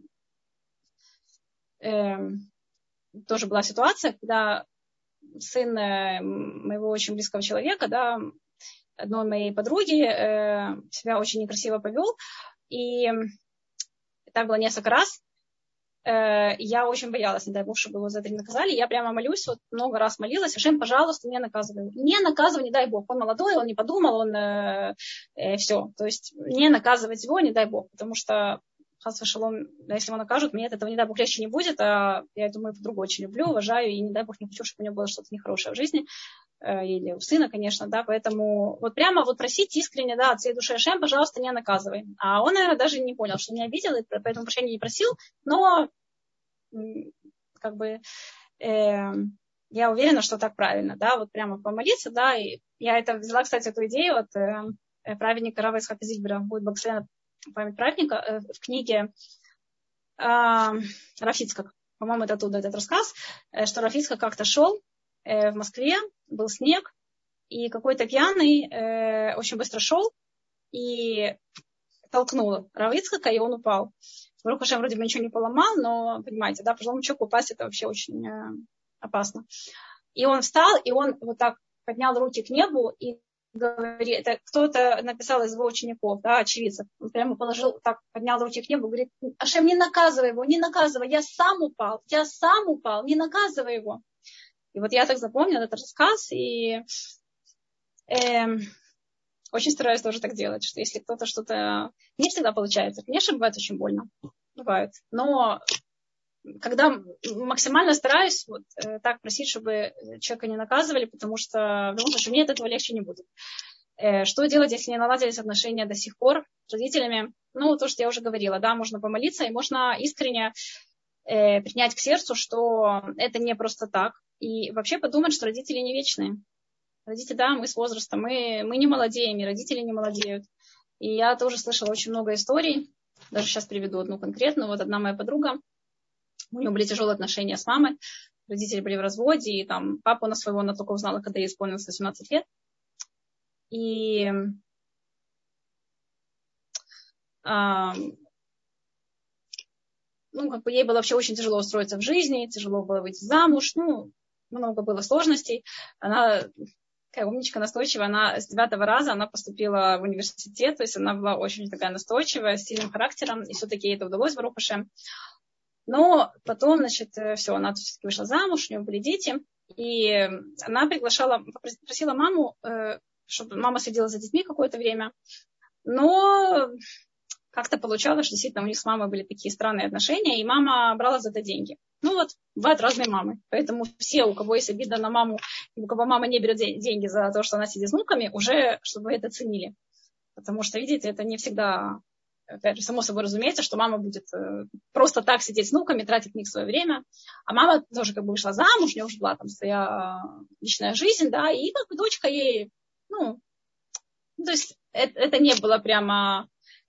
тоже была ситуация, когда сын моего очень близкого человека, да, одной моей подруги, себя очень некрасиво повел. И так было несколько раз. Я очень боялась, не дай бог, чтобы его за это не наказали. Я прямо молюсь, вот много раз молилась, Ашем, пожалуйста, не наказывай. Не наказывай, не дай бог. Он молодой, он не подумал, он все. То есть не наказывать его, не дай бог. Потому что, хас вешалом, если его накажут, мне от этого, не дай бог, легче не будет. А я думаю, подругу очень люблю, уважаю, и не дай бог, не хочу, чтобы у него было что-то нехорошее в жизни. Или у сына, конечно, да, поэтому вот прямо вот просить искренне, да, от всей души, Ашем, пожалуйста, не наказывай. А он, наверное, даже не понял, что меня обидел, и поэтому прощения не просил, но как бы я уверена, что так правильно, да, вот прямо помолиться, да, и я это взяла, кстати, эту идею от праведника Рава Ицхака Зильбера, будет благословена память праведника, в книге Рав Ицхак, по-моему, это оттуда этот рассказ, что Рав Ицхак как-то шел в Москве, был снег, и какой-то пьяный очень быстро шел и толкнул Рава Ицхака, и он упал. Барух Ашем вроде бы ничего не поломал, но, понимаете, да, пожилому человеку упасть это вообще очень опасно. И он встал, и он вот так поднял руки к небу и говорит, это кто-то написал из его учеников, да, очевидцев, он прямо положил, так поднял руки к небу, говорит, Ашем, не наказывай его, не наказывай, я сам упал, не наказывай его. И вот я так запомнила этот рассказ, и очень стараюсь тоже так делать, что если кто-то что-то... Не всегда получается. Конечно, бывает очень больно. Бывает. Но когда максимально стараюсь вот, так просить, чтобы человека не наказывали, потому что в любом случае мне от этого легче не будет. Что делать, если не наладились отношения до сих пор с родителями? Ну, то, что я уже говорила, да, можно помолиться, и можно искренне принять к сердцу, что это не просто так. И вообще подумать, что родители не вечные. Родители, да, мы с возрастом, мы не молодеем, и родители не молодеют. И я тоже слышала очень много историй, даже сейчас приведу одну конкретную. Вот одна моя подруга, у нее были тяжелые отношения с мамой, родители были в разводе, и там папу на своего она только узнала, когда ей исполнилось 18 лет. И ну, как бы ей было вообще очень тяжело устроиться в жизни, тяжело было выйти замуж, ну, много было сложностей. Она такая умничка, настойчивая, она с 9 раза она поступила в университет, то есть она была очень такая настойчивая, с сильным характером, и все-таки ей это удалось, барух Ашем. Но потом, значит, все, она все-таки вышла замуж, у нее были дети, и она просила маму, чтобы мама следила за детьми какое-то время, но как-то получалось, что действительно у них с мамой были такие странные отношения, и мама брала за это деньги. Ну вот, бывают разные мамы. Поэтому все, у кого есть обида на маму, у кого мама не берет деньги за то, что она сидит с внуками, уже чтобы это ценили. Потому что, видите, это не всегда, опять же, само собой разумеется, что мама будет просто так сидеть с внуками, тратить на них свое время. А мама тоже как бы вышла замуж, у нее уже была там своя личная жизнь, да, и как бы дочка ей, ну то есть это не было прямо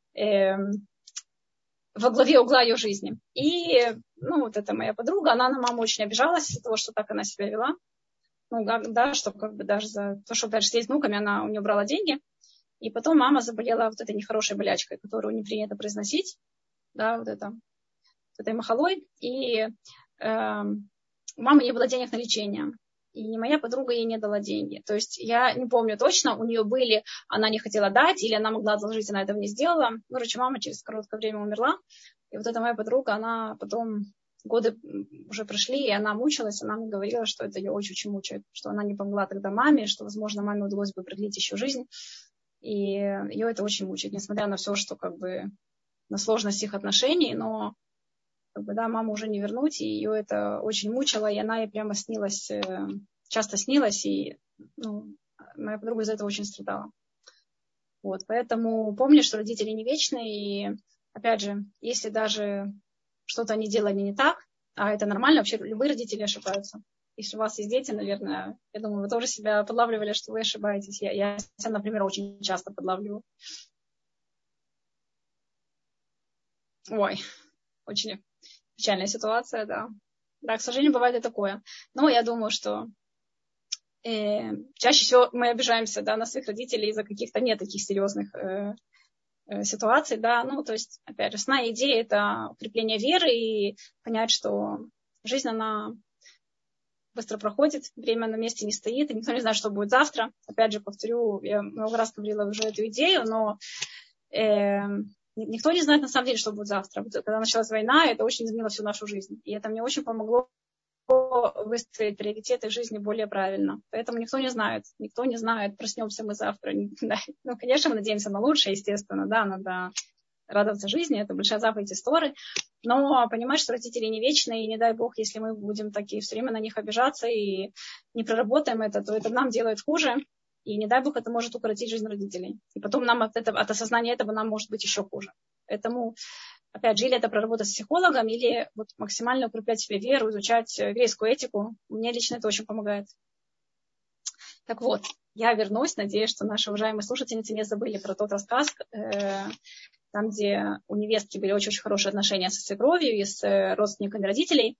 во главе угла ее жизни. И, ну, вот эта моя подруга, она на маму очень обижалась из-за того, что так она себя вела. Ну, да, что как бы даже за то, что дальше сидеть с внуками, она у нее брала деньги. И потом мама заболела вот этой нехорошей болячкой, которую не принято произносить. Да, вот это этой махалой, и у мамы не было денег на лечение. И моя подруга ей не дала деньги. То есть я не помню точно, у нее были, она не хотела дать, или она могла одолжить, она этого не сделала. Короче, мама через короткое время умерла. И вот эта моя подруга, она потом, годы уже прошли, и она мучилась, она мне говорила, что это ее очень-очень мучает, что она не помогла тогда маме, что, возможно, маме удалось бы продлить еще жизнь. И ее это очень мучает, несмотря на все, что как бы на сложность их отношений, но как бы, да, маму уже не вернуть, и ее это очень мучило, и она ей прямо снилась, часто снилась, и моя подруга из-за этого очень страдала. Вот, поэтому помни, что родители не вечны, и опять же, если даже что-то они делали не так, а это нормально, вообще любые родители ошибаются. Если у вас есть дети, наверное, я думаю, вы тоже себя подлавливали, что вы ошибаетесь. Я себя, например, очень часто подлавливаю. Ой, очень печальная ситуация, да. Да, к сожалению, бывает и такое. Но я думаю, что чаще всего мы обижаемся, да, на своих родителей из-за каких-то не таких серьезных ситуаций, да. Ну, то есть, опять же, основная идея – это укрепление веры и понять, что жизнь, она быстро проходит, время на месте не стоит, и никто не знает, что будет завтра. Опять же, повторю, я много раз говорила уже эту идею, но никто не знает на самом деле, что будет завтра. Когда началась война, это очень изменило всю нашу жизнь. И это мне очень помогло выстроить приоритеты в жизни более правильно. Поэтому никто не знает, проснемся мы завтра. Ну, конечно, мы надеемся на лучшее, естественно, да, надо радоваться жизни, это большая заповедь из Торы, но понимать, что родители не вечные, и не дай Бог, если мы будем такие все время на них обижаться и не проработаем это, то это нам делает хуже, и не дай Бог, это может укоротить жизнь родителей. И потом нам от осознания этого нам может быть еще хуже. Поэтому, опять же, или это проработать с психологом, или вот максимально укреплять в себе веру, изучать еврейскую этику. Мне лично это очень помогает. Так вот, я вернусь, надеюсь, что наши уважаемые слушательницы не забыли про тот рассказ, там, где у невестки были очень-очень хорошие отношения со свекровью и с родственниками родителей.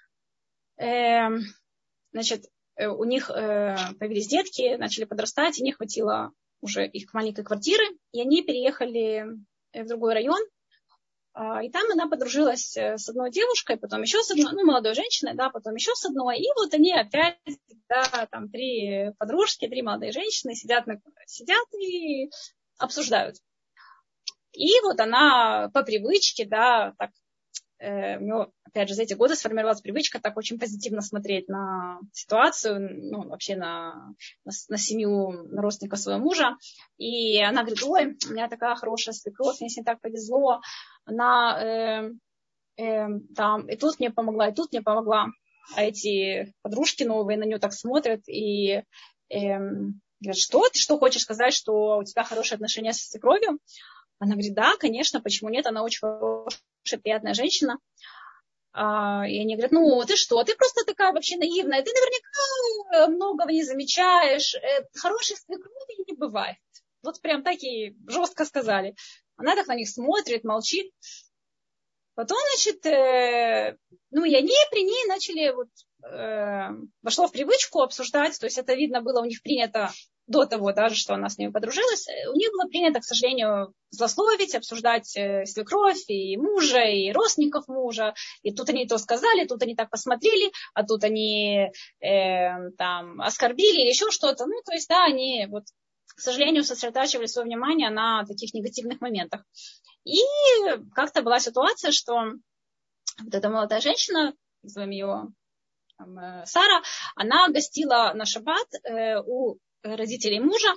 Значит, у них появились детки, начали подрастать, и не хватило уже их маленькой квартиры, и они переехали в другой район. И там она подружилась с одной девушкой, потом еще с одной, молодой женщиной, да, потом еще с одной. И вот они опять, да, там 3 подружки, 3 молодые женщины сидят и обсуждают. И вот она по привычке, да, так, у нее, опять же, за эти годы сформировалась привычка так очень позитивно смотреть на ситуацию, вообще на семью, на родственника своего мужа. И она говорит: ой, у меня такая хорошая свекровь, мне с ней так повезло. Она там и тут мне помогла, и тут мне помогла. А эти подружки новые на нее так смотрят и говорят: что? Ты что хочешь сказать, что у тебя хорошие отношения со свекровью? Она говорит: да, конечно, почему нет, она очень хорошая, приятная женщина. И они говорят: ну, ты что, ты просто такая вообще наивная, ты наверняка многого не замечаешь, хороших свекрови не бывает. Вот прям так и жестко сказали. Она так на них смотрит, молчит. Потом, значит, и они при ней начали, вошло в привычку обсуждать, то есть это видно было у них принято до того даже, что она с ними подружилась, у них было принято, к сожалению, злословить, обсуждать свекровь и мужа, и родственников мужа, и тут они то сказали, тут они так посмотрели, а тут они там оскорбили или еще что-то, то есть, да, они к сожалению, сосредотачивали свое внимание на таких негативных моментах. И как-то была ситуация, что вот эта молодая женщина, назовем ее Сара, она гостила на шаббат у родителей мужа,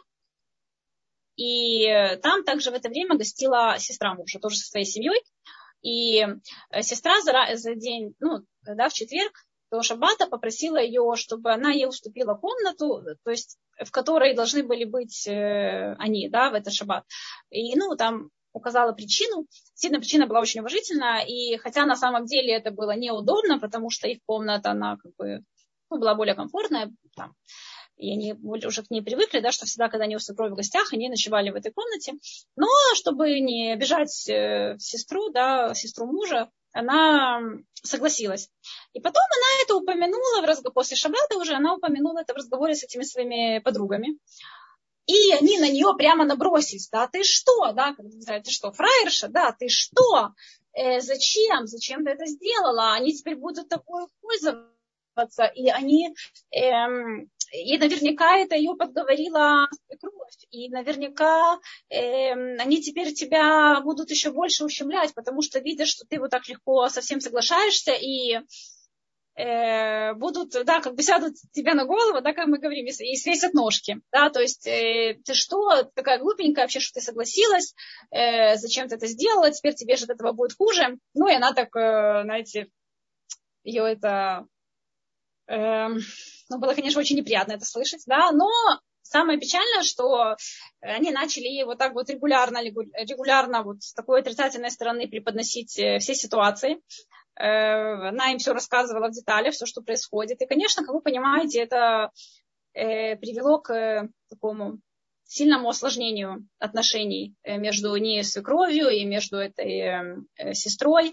и там также в это время гостила сестра мужа, тоже со своей семьей. И сестра за день, в четверг до шаббата попросила ее, чтобы она ей уступила комнату, то есть в которой должны были быть они, да, в этот шаббат. И, там указала причину. Действительно, причина была очень уважительная, и хотя на самом деле это было неудобно, потому что их комната, она была более комфортная, там, и они уже к ней привыкли, да, что всегда, когда они у свекрови в гостях, они ночевали в этой комнате. Но чтобы не обижать сестру, да, сестру мужа, она согласилась. И потом она это упомянула после шаббата уже, она упомянула это в разговоре с этими своими подругами. И они на нее прямо набросились, да, ты что, да, ты что, фраерша, да, ты что, зачем ты это сделала, они теперь будут тобой пользоваться, и они, и наверняка это ее подговорила свекровь, и наверняка они теперь тебя будут еще больше ущемлять, потому что видят, что ты вот так легко совсем соглашаешься, и будут, да, как бы сядут тебе на голову, да, как мы говорим, и свесят ножки, да, то есть ты что, такая глупенькая вообще, что ты согласилась, зачем ты это сделала, теперь тебе же от этого будет хуже, ну, и она так, знаете, ее это, ну, было, конечно, очень неприятно это слышать, да, но самое печальное, что они начали ей вот так вот регулярно вот с такой отрицательной стороны преподносить все ситуации. Она им все рассказывала в деталях, все, что происходит. И, конечно, как вы понимаете, это привело к такому сильному осложнению отношений между ней и свекровью, и между этой сестрой,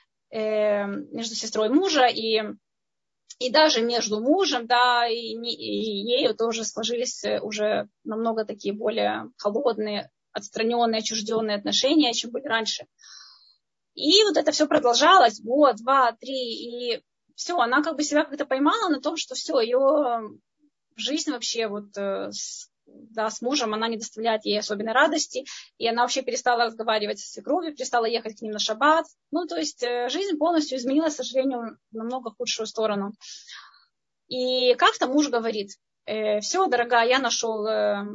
между сестрой мужа, и даже между мужем, да, и ею тоже сложились уже намного такие более холодные, отстраненные, отчужденные отношения, чем были раньше. И вот это все продолжалось, год, два, три, и все, она как бы себя как-то поймала на том, что все, ее жизнь вообще вот с мужем, она не доставляет ей особенной радости, и она вообще перестала разговаривать со свекровью, перестала ехать к ним на шаббат. Ну, то есть жизнь полностью изменилась, к сожалению, в намного худшую сторону. И как-то муж говорит: все, дорогая, я нашел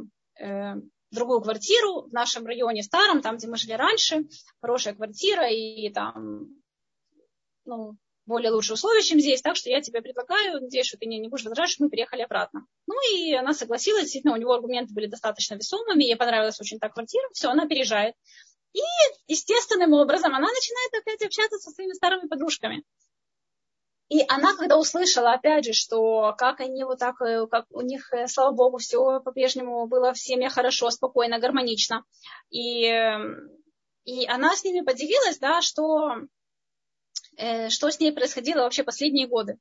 другую квартиру в нашем районе старом, там, где мы жили раньше, хорошая квартира и там, ну, более лучшие условия, чем здесь, так что я тебе предлагаю, надеюсь, что ты не будешь возражать, мы переехали обратно. Ну и она согласилась, действительно, у него аргументы были достаточно весомыми, ей понравилась очень та квартира, все, она переезжает. И естественным образом она начинает опять общаться со своими старыми подружками. И она, когда услышала, опять же, что как они вот так, как у них, слава богу, все по-прежнему было в семье хорошо, спокойно, гармонично. И она с ними поделилась, да, что с ней происходило вообще последние годы.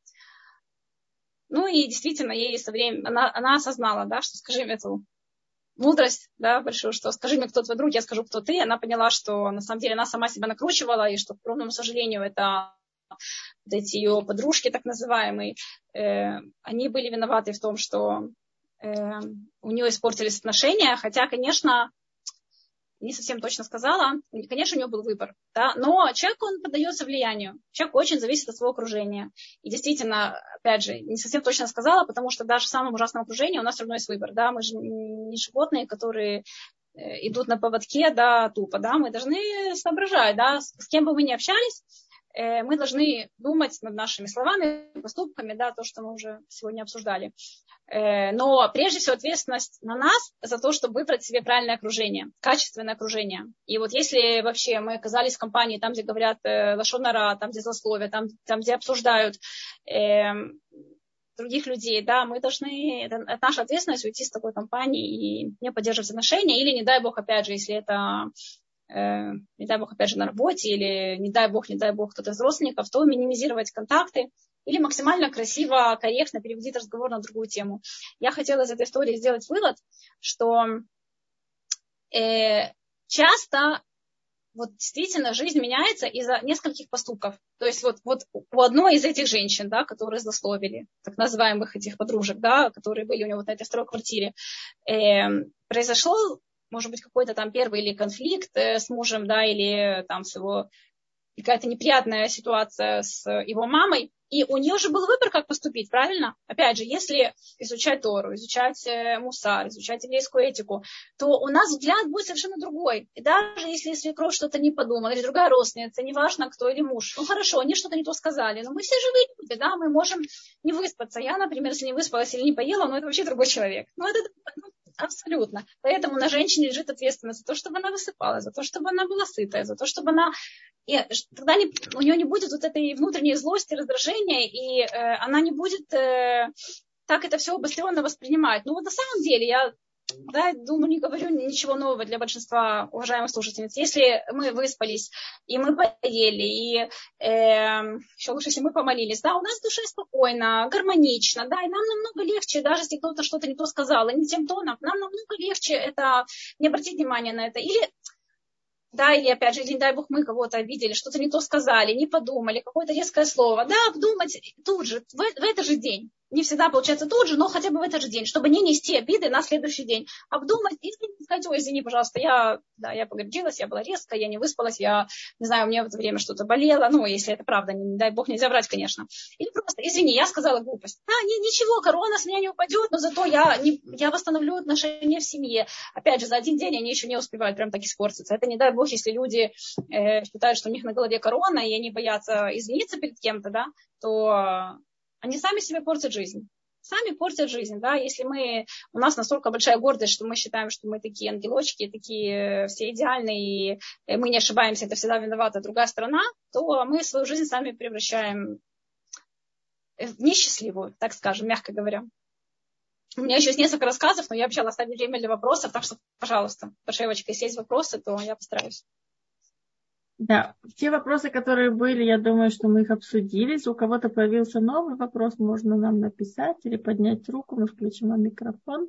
Ну и действительно, ей со временем, она осознала, да, что, скажи мне эту мудрость, да, большую, что скажи мне, кто твой друг, я скажу, кто ты. Она поняла, что на самом деле она сама себя накручивала, и что, к огромному сожалению, это вот эти ее подружки, так называемые, они были виноваты в том, что у нее испортились отношения, хотя, конечно, не совсем точно сказала, конечно, у нее был выбор, да, но человек, он поддается влиянию, человек очень зависит от своего окружения. И действительно, опять же, не совсем точно сказала, потому что даже в самом ужасном окружении у нас все равно есть выбор, да, мы же не животные, которые идут на поводке, да, тупо, да, мы должны соображать, да, с кем бы мы ни общались, мы должны думать над нашими словами, поступками, да, то, что мы уже сегодня обсуждали. Но прежде всего ответственность на нас за то, чтобы выбрать себе правильное окружение, качественное окружение. И вот если вообще мы оказались в компании, там, где говорят лашон ара, там, где злословие, там, где обсуждают других людей, да, мы должны, это наша ответственность уйти с такой компании и не поддерживать отношения, или, не дай бог, опять же, если это не дай бог, опять же, на работе, или не дай бог, кто-то из родственников, то минимизировать контакты или максимально красиво, корректно переводить разговор на другую тему. Я хотела из этой истории сделать вывод, что часто вот действительно жизнь меняется из-за нескольких поступков. То есть вот у одной из этих женщин, да, которые злословили, так называемых этих подружек, да, которые были у него вот на этой второй квартире, произошло, может быть, какой-то там первый или конфликт с мужем, да, или там с его какая-то неприятная ситуация с его мамой. И у нее же был выбор, как поступить, правильно? Опять же, если изучать Тору, изучать мусар, изучать еврейскую этику, то у нас взгляд будет совершенно другой. И даже если свекровь что-то не подумала, или другая родственница, неважно кто или муж, ну хорошо, они что-то не то сказали, но мы все живые люди, да, мы можем не выспаться. Я, например, если не выспалась или не поела, ну это вообще другой человек. Ну это абсолютно. Поэтому на женщине лежит ответственность за то, чтобы она высыпалась, за то, чтобы она была сытая, за то, чтобы она... И тогда у нее не будет вот этой внутренней злости, раздражения, и она не будет так это все обостренно воспринимать. Ну вот на самом деле я, да, думаю, не говорю ничего нового для большинства уважаемых слушательниц. Если мы выспались, и мы поели, и еще лучше, если мы помолились, да, у нас в душе спокойно, гармонично, да, и нам намного легче, даже если кто-то что-то не то сказал, и не тем тоном, нам намного легче это, не обратить внимания на это. Или да, или опять же, или, не дай бог, мы кого-то обидели, что-то не то сказали, не подумали, какое-то резкое слово, да, обдумать тут же, в этот же день. Не всегда получается тут же, но хотя бы в этот же день, чтобы не нести обиды на следующий день. Обдумать и сказать: ой, извини, пожалуйста, я погорячилась, я была резкая, я не выспалась, я, не знаю, у меня в это время что-то болело, ну, если это правда, не дай бог, нельзя врать, конечно. Или просто: извини, я сказала глупость. Да, ничего, корона с меня не упадет, но зато я восстановлю отношения в семье. Опять же, за один день они еще не успевают прям так испортиться. Это, не дай бог, если люди считают, что у них на голове корона, и они боятся извиниться перед кем-то, да, то они сами себе портят жизнь. Сами портят жизнь, да, если у нас настолько большая гордость, что мы считаем, что мы такие ангелочки, такие все идеальные, и мы не ошибаемся, это всегда виновата другая сторона, то мы свою жизнь сами превращаем в несчастливую, так скажем, мягко говоря. У меня еще есть несколько рассказов, но я обещала оставить время для вопросов, так что, пожалуйста, Пашевочка, если есть вопросы, то я постараюсь. Да, те вопросы, которые были, я думаю, что мы их обсудили. Если у кого-то появился новый вопрос, можно нам написать или поднять руку, мы включим вам микрофон.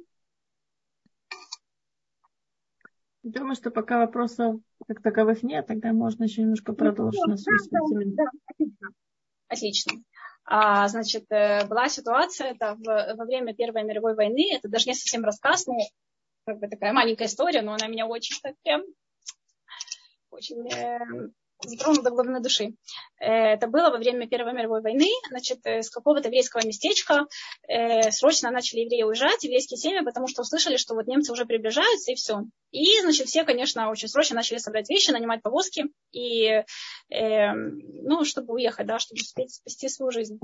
Думаю, что пока вопросов как таковых нет, тогда можно еще немножко продолжить нашу дискуссию. Да, отлично. Значит, была ситуация, это во время Первой мировой войны, это даже не совсем рассказ, но как бы такая маленькая история, но она меня очень так прям очень затронула до глубины души. Это было во время Первой мировой войны. Значит, с какого-то еврейского местечка срочно начали евреи уезжать, еврейские семьи, потому что услышали, что вот немцы уже приближаются, и все. И, значит, все, конечно, очень срочно начали собирать вещи, нанимать повозки, и, чтобы уехать, да, чтобы успеть спасти свою жизнь.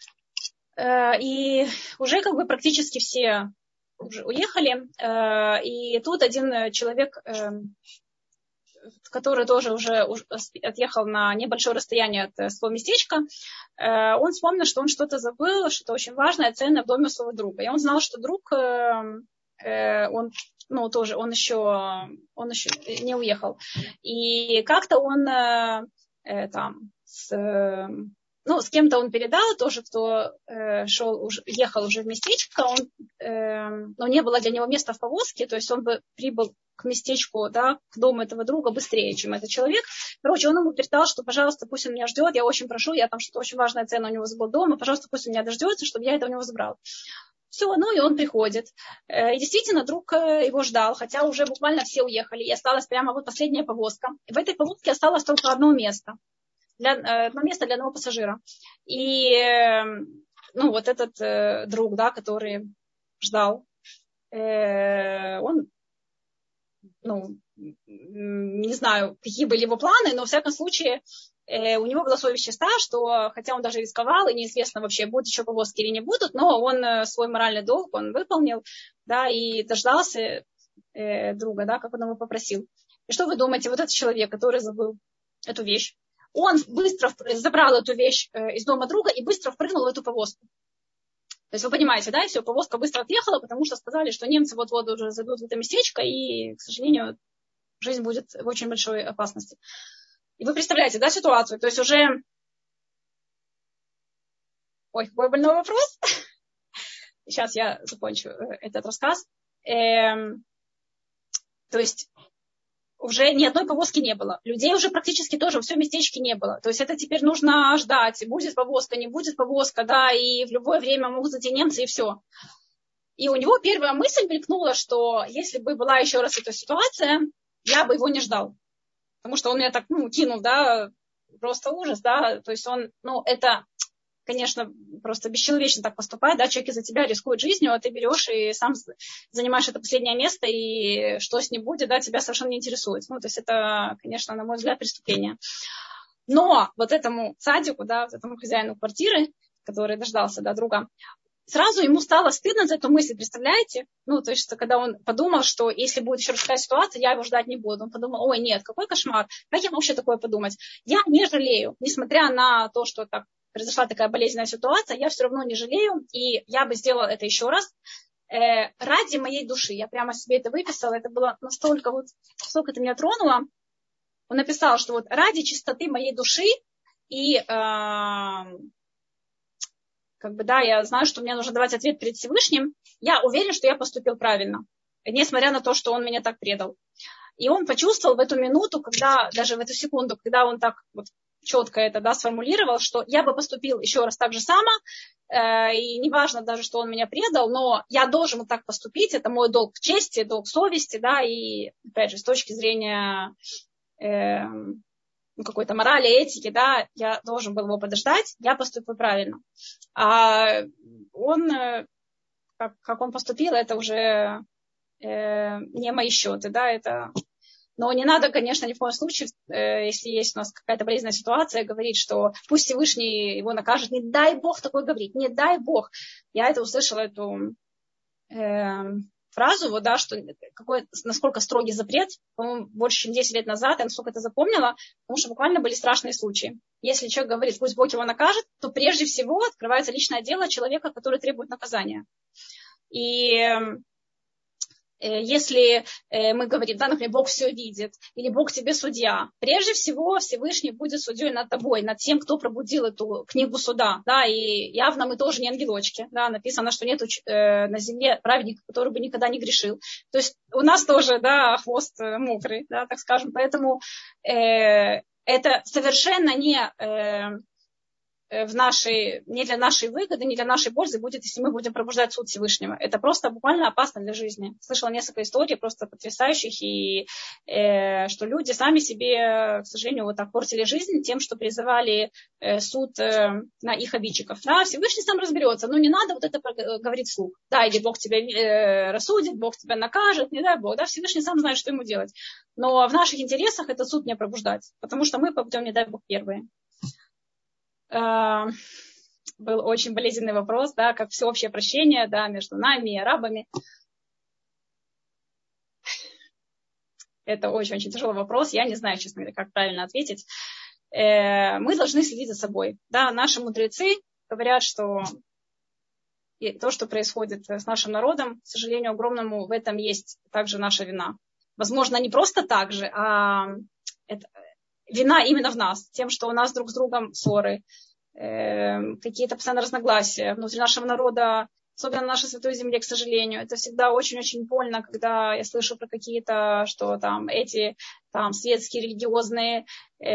И уже как бы практически все уже уехали. И тут один человек, который тоже уже отъехал на небольшое расстояние от своего местечка, он вспомнил, что он что-то забыл, что-то очень важное, ценное в доме у своего друга. И он знал, что друг, он еще не уехал. И как-то он с кем-то он передал, тоже кто ехал уже в местечко, но не было для него места в повозке, то есть он бы прибыл к местечку, да, к дому этого друга быстрее, чем этот человек. Короче, он ему передал, что, пожалуйста, пусть он меня ждет, я очень прошу, я там что-то очень важное, ценное у него забыл дома, пожалуйста, пусть он меня дождется, чтобы я это у него забрал. Все, и он приходит. И действительно, друг его ждал, хотя уже буквально все уехали, и осталась прямо вот последняя повозка. И в этой повозке осталось только одно место для одного пассажира. И, вот этот друг, да, который ждал, он, не знаю, какие были его планы, но, во всяком случае, у него была совесть чиста, что, хотя он даже рисковал, и неизвестно вообще, будут еще повозки или не будут, но он свой моральный долг, он выполнил, да, и дождался друга, да, как он его попросил. И что вы думаете, вот этот человек, который забыл эту вещь, он быстро забрал эту вещь из дома друга и быстро впрыгнул в эту повозку. То есть вы понимаете, да, и все, повозка быстро отъехала, потому что сказали, что немцы вот-вот уже зайдут в это местечко, и, к сожалению, жизнь будет в очень большой опасности. И вы представляете, да, ситуацию, то есть уже... Ой, какой больной вопрос. Сейчас я закончу этот рассказ. То есть уже ни одной повозки не было. Людей уже практически тоже все местечки не было. То есть это теперь нужно ждать, будет повозка, не будет повозка, да, и в любое время могут зайти немцы, и все. И у него первая мысль мелькнула, что если бы была еще раз эта ситуация, я бы его не ждал. Потому что он меня так, кинул, да, просто ужас, да. То есть он, это, конечно, просто бесчеловечно так поступает, да, человек из-за тебя рискует жизнью, а ты берешь и сам занимаешь это последнее место, и что с ним будет, да, тебя совершенно не интересует. То есть это, конечно, на мой взгляд, преступление. Но вот этому цадику, да, вот этому хозяину квартиры, который дождался, да, друга, сразу ему стало стыдно за эту мысль, представляете? То есть, что когда он подумал, что если будет еще раз такая ситуация, я его ждать не буду. Он подумал: ой, нет, какой кошмар, как я могу вообще такое подумать? Я не жалею, несмотря на то, что так произошла такая болезненная ситуация, я все равно не жалею, и я бы сделала это еще раз ради моей души. Я прямо себе это выписала, это было настолько это меня тронуло. Он написал, что вот ради чистоты моей души и я знаю, что мне нужно давать ответ перед Всевышним, я уверен, что я поступил правильно, несмотря на то, что он меня так предал. И он почувствовал в эту минуту, когда, даже в эту секунду, когда он так вот четко это, да, сформулировал, что я бы поступил еще раз так же само, и неважно даже, что он меня предал, но я должен вот так поступить, это мой долг чести, долг совести, да, и, опять же, с точки зрения какой-то морали, этики, да, я должен был его подождать, я поступил правильно. А он, как он поступил, это уже не мои счеты, да, это... Но не надо, конечно, ни в коем случае, если есть у нас какая-то болезненная ситуация, говорить, что пусть Всевышний его накажет. Не дай Бог такое говорить, не дай Бог. Я это услышала, эту фразу, вот, да, что насколько строгий запрет, по-моему, больше, чем 10 лет назад, я насколько это запомнила, потому что буквально были страшные случаи. Если человек говорит, пусть Бог его накажет, то прежде всего открывается личное дело человека, который требует наказания. И если мы говорим, да, например, Бог все видит, или Бог тебе судья, прежде всего Всевышний будет судьей над тобой, над тем, кто пробудил эту книгу суда, да, и явно мы тоже не ангелочки, да, написано, что нет на земле праведника, который бы никогда не грешил, то есть у нас тоже, да, хвост мокрый, да, так скажем, поэтому это совершенно не не для нашей выгоды, не для нашей пользы будет, если мы будем пробуждать суд Всевышнего. Это просто буквально опасно для жизни. Слышала несколько историй просто потрясающих, и что люди сами себе, к сожалению, вот так портили жизнь тем, что призывали суд на их обидчиков. Да, Всевышний сам разберется, но не надо вот это говорить вслух. Да, или Бог тебя рассудит, Бог тебя накажет, не дай Бог. Да, Всевышний сам знает, что ему делать. Но в наших интересах этот суд не пробуждать, потому что мы попадем, не дай Бог, первые. Был очень болезненный вопрос, да, как всеобщее прощение, да, между нами и арабами. Это очень-очень тяжелый вопрос. Я не знаю, честно говоря, как правильно ответить. Мы должны следить за собой. Да, наши мудрецы говорят, что то, что происходит с нашим народом, к сожалению, огромному, в этом есть также наша вина. Возможно, не просто так же, а вина именно в нас, тем, что у нас друг с другом ссоры, какие-то постоянно разногласия внутри нашего народа, особенно на нашей святой земле, к сожалению. Это всегда очень-очень больно, когда я слышу про какие-то, что там эти там светские, религиозные,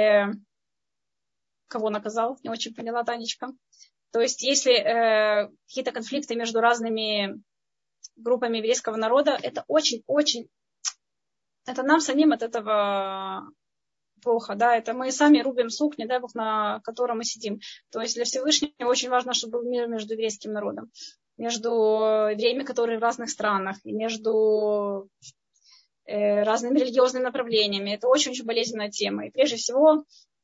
кого наказал, не очень поняла, Танечка. То есть если какие-то конфликты между разными группами еврейского народа, это очень-очень, это нам самим от этого плохо, да, это мы сами рубим сук, не дай Бог, на котором мы сидим. То есть для Всевышнего очень важно, чтобы был мир между еврейским народом, между евреями, которые в разных странах, и между разными религиозными направлениями. Это очень-очень болезненная тема. И прежде всего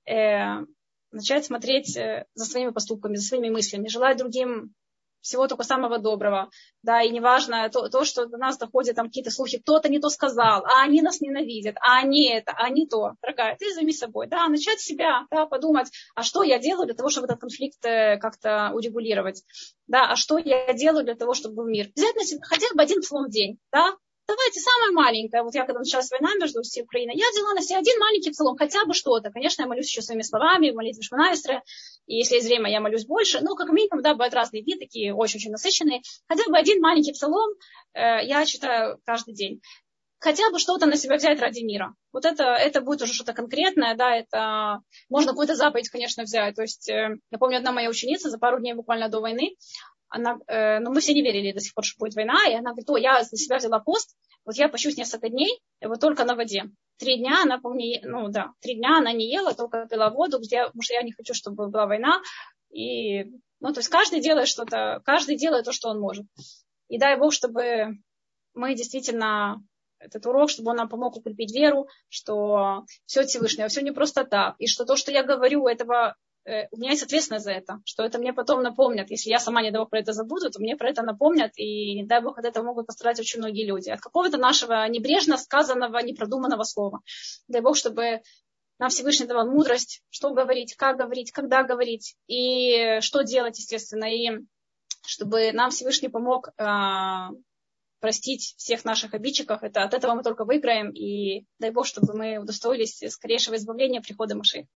начать смотреть за своими поступками, за своими мыслями, желать другим всего только самого доброго, да, и неважно то, что до нас доходят там какие-то слухи, кто-то не то сказал, а они нас ненавидят, а они это, а не то. Дорогая, ты займи собой, да, начать с себя, да, подумать, а что я делаю для того, чтобы этот конфликт как-то урегулировать, да, а что я делаю для того, чтобы был мир. Взять на себя хотя бы один псалом в день, да. Давайте самое маленькое. Вот я, когда началась война между Россией и Украиной, я взяла на себя один маленький псалом, хотя бы что-то. Конечно, я молюсь еще своими словами, молитвы Шмона Эсре. И если есть время, я молюсь больше. Но, как минимум, да, бывают разные дни, такие очень-очень насыщенные. Хотя бы один маленький псалом я читаю каждый день. Хотя бы что-то на себя взять ради мира. Вот это будет уже что-то конкретное, да, это можно какую-то заповедь, конечно, взять. То есть, я помню, одна моя ученица за пару дней буквально до войны, но мы все не верили до сих пор, что будет война, и она говорит, я на себя взяла пост, вот я пощусь несколько дней, вот только на воде. 3 дня она, 3 дня она не ела, только пила воду, потому что я не хочу, чтобы была война. И, то есть каждый делает что-то, каждый делает то, что он может. И дай Бог, чтобы мы действительно, этот урок, чтобы он нам помог укрепить веру, что все от Всевышнего, все не просто так, и что то, что я говорю, этого у меня есть ответственность за это, что это мне потом напомнят. Если я сама, не дай Бог, про это забуду, то мне про это напомнят, и, не дай Бог, от этого могут пострадать очень многие люди. От какого-то нашего небрежно сказанного, непродуманного слова. Дай Бог, чтобы нам Всевышний давал мудрость, что говорить, когда говорить, и что делать, естественно, и чтобы нам Всевышний помог простить всех наших обидчиков. От этого мы только выиграем, и дай Бог, чтобы мы удостоились скорейшего избавления прихода Машиаха.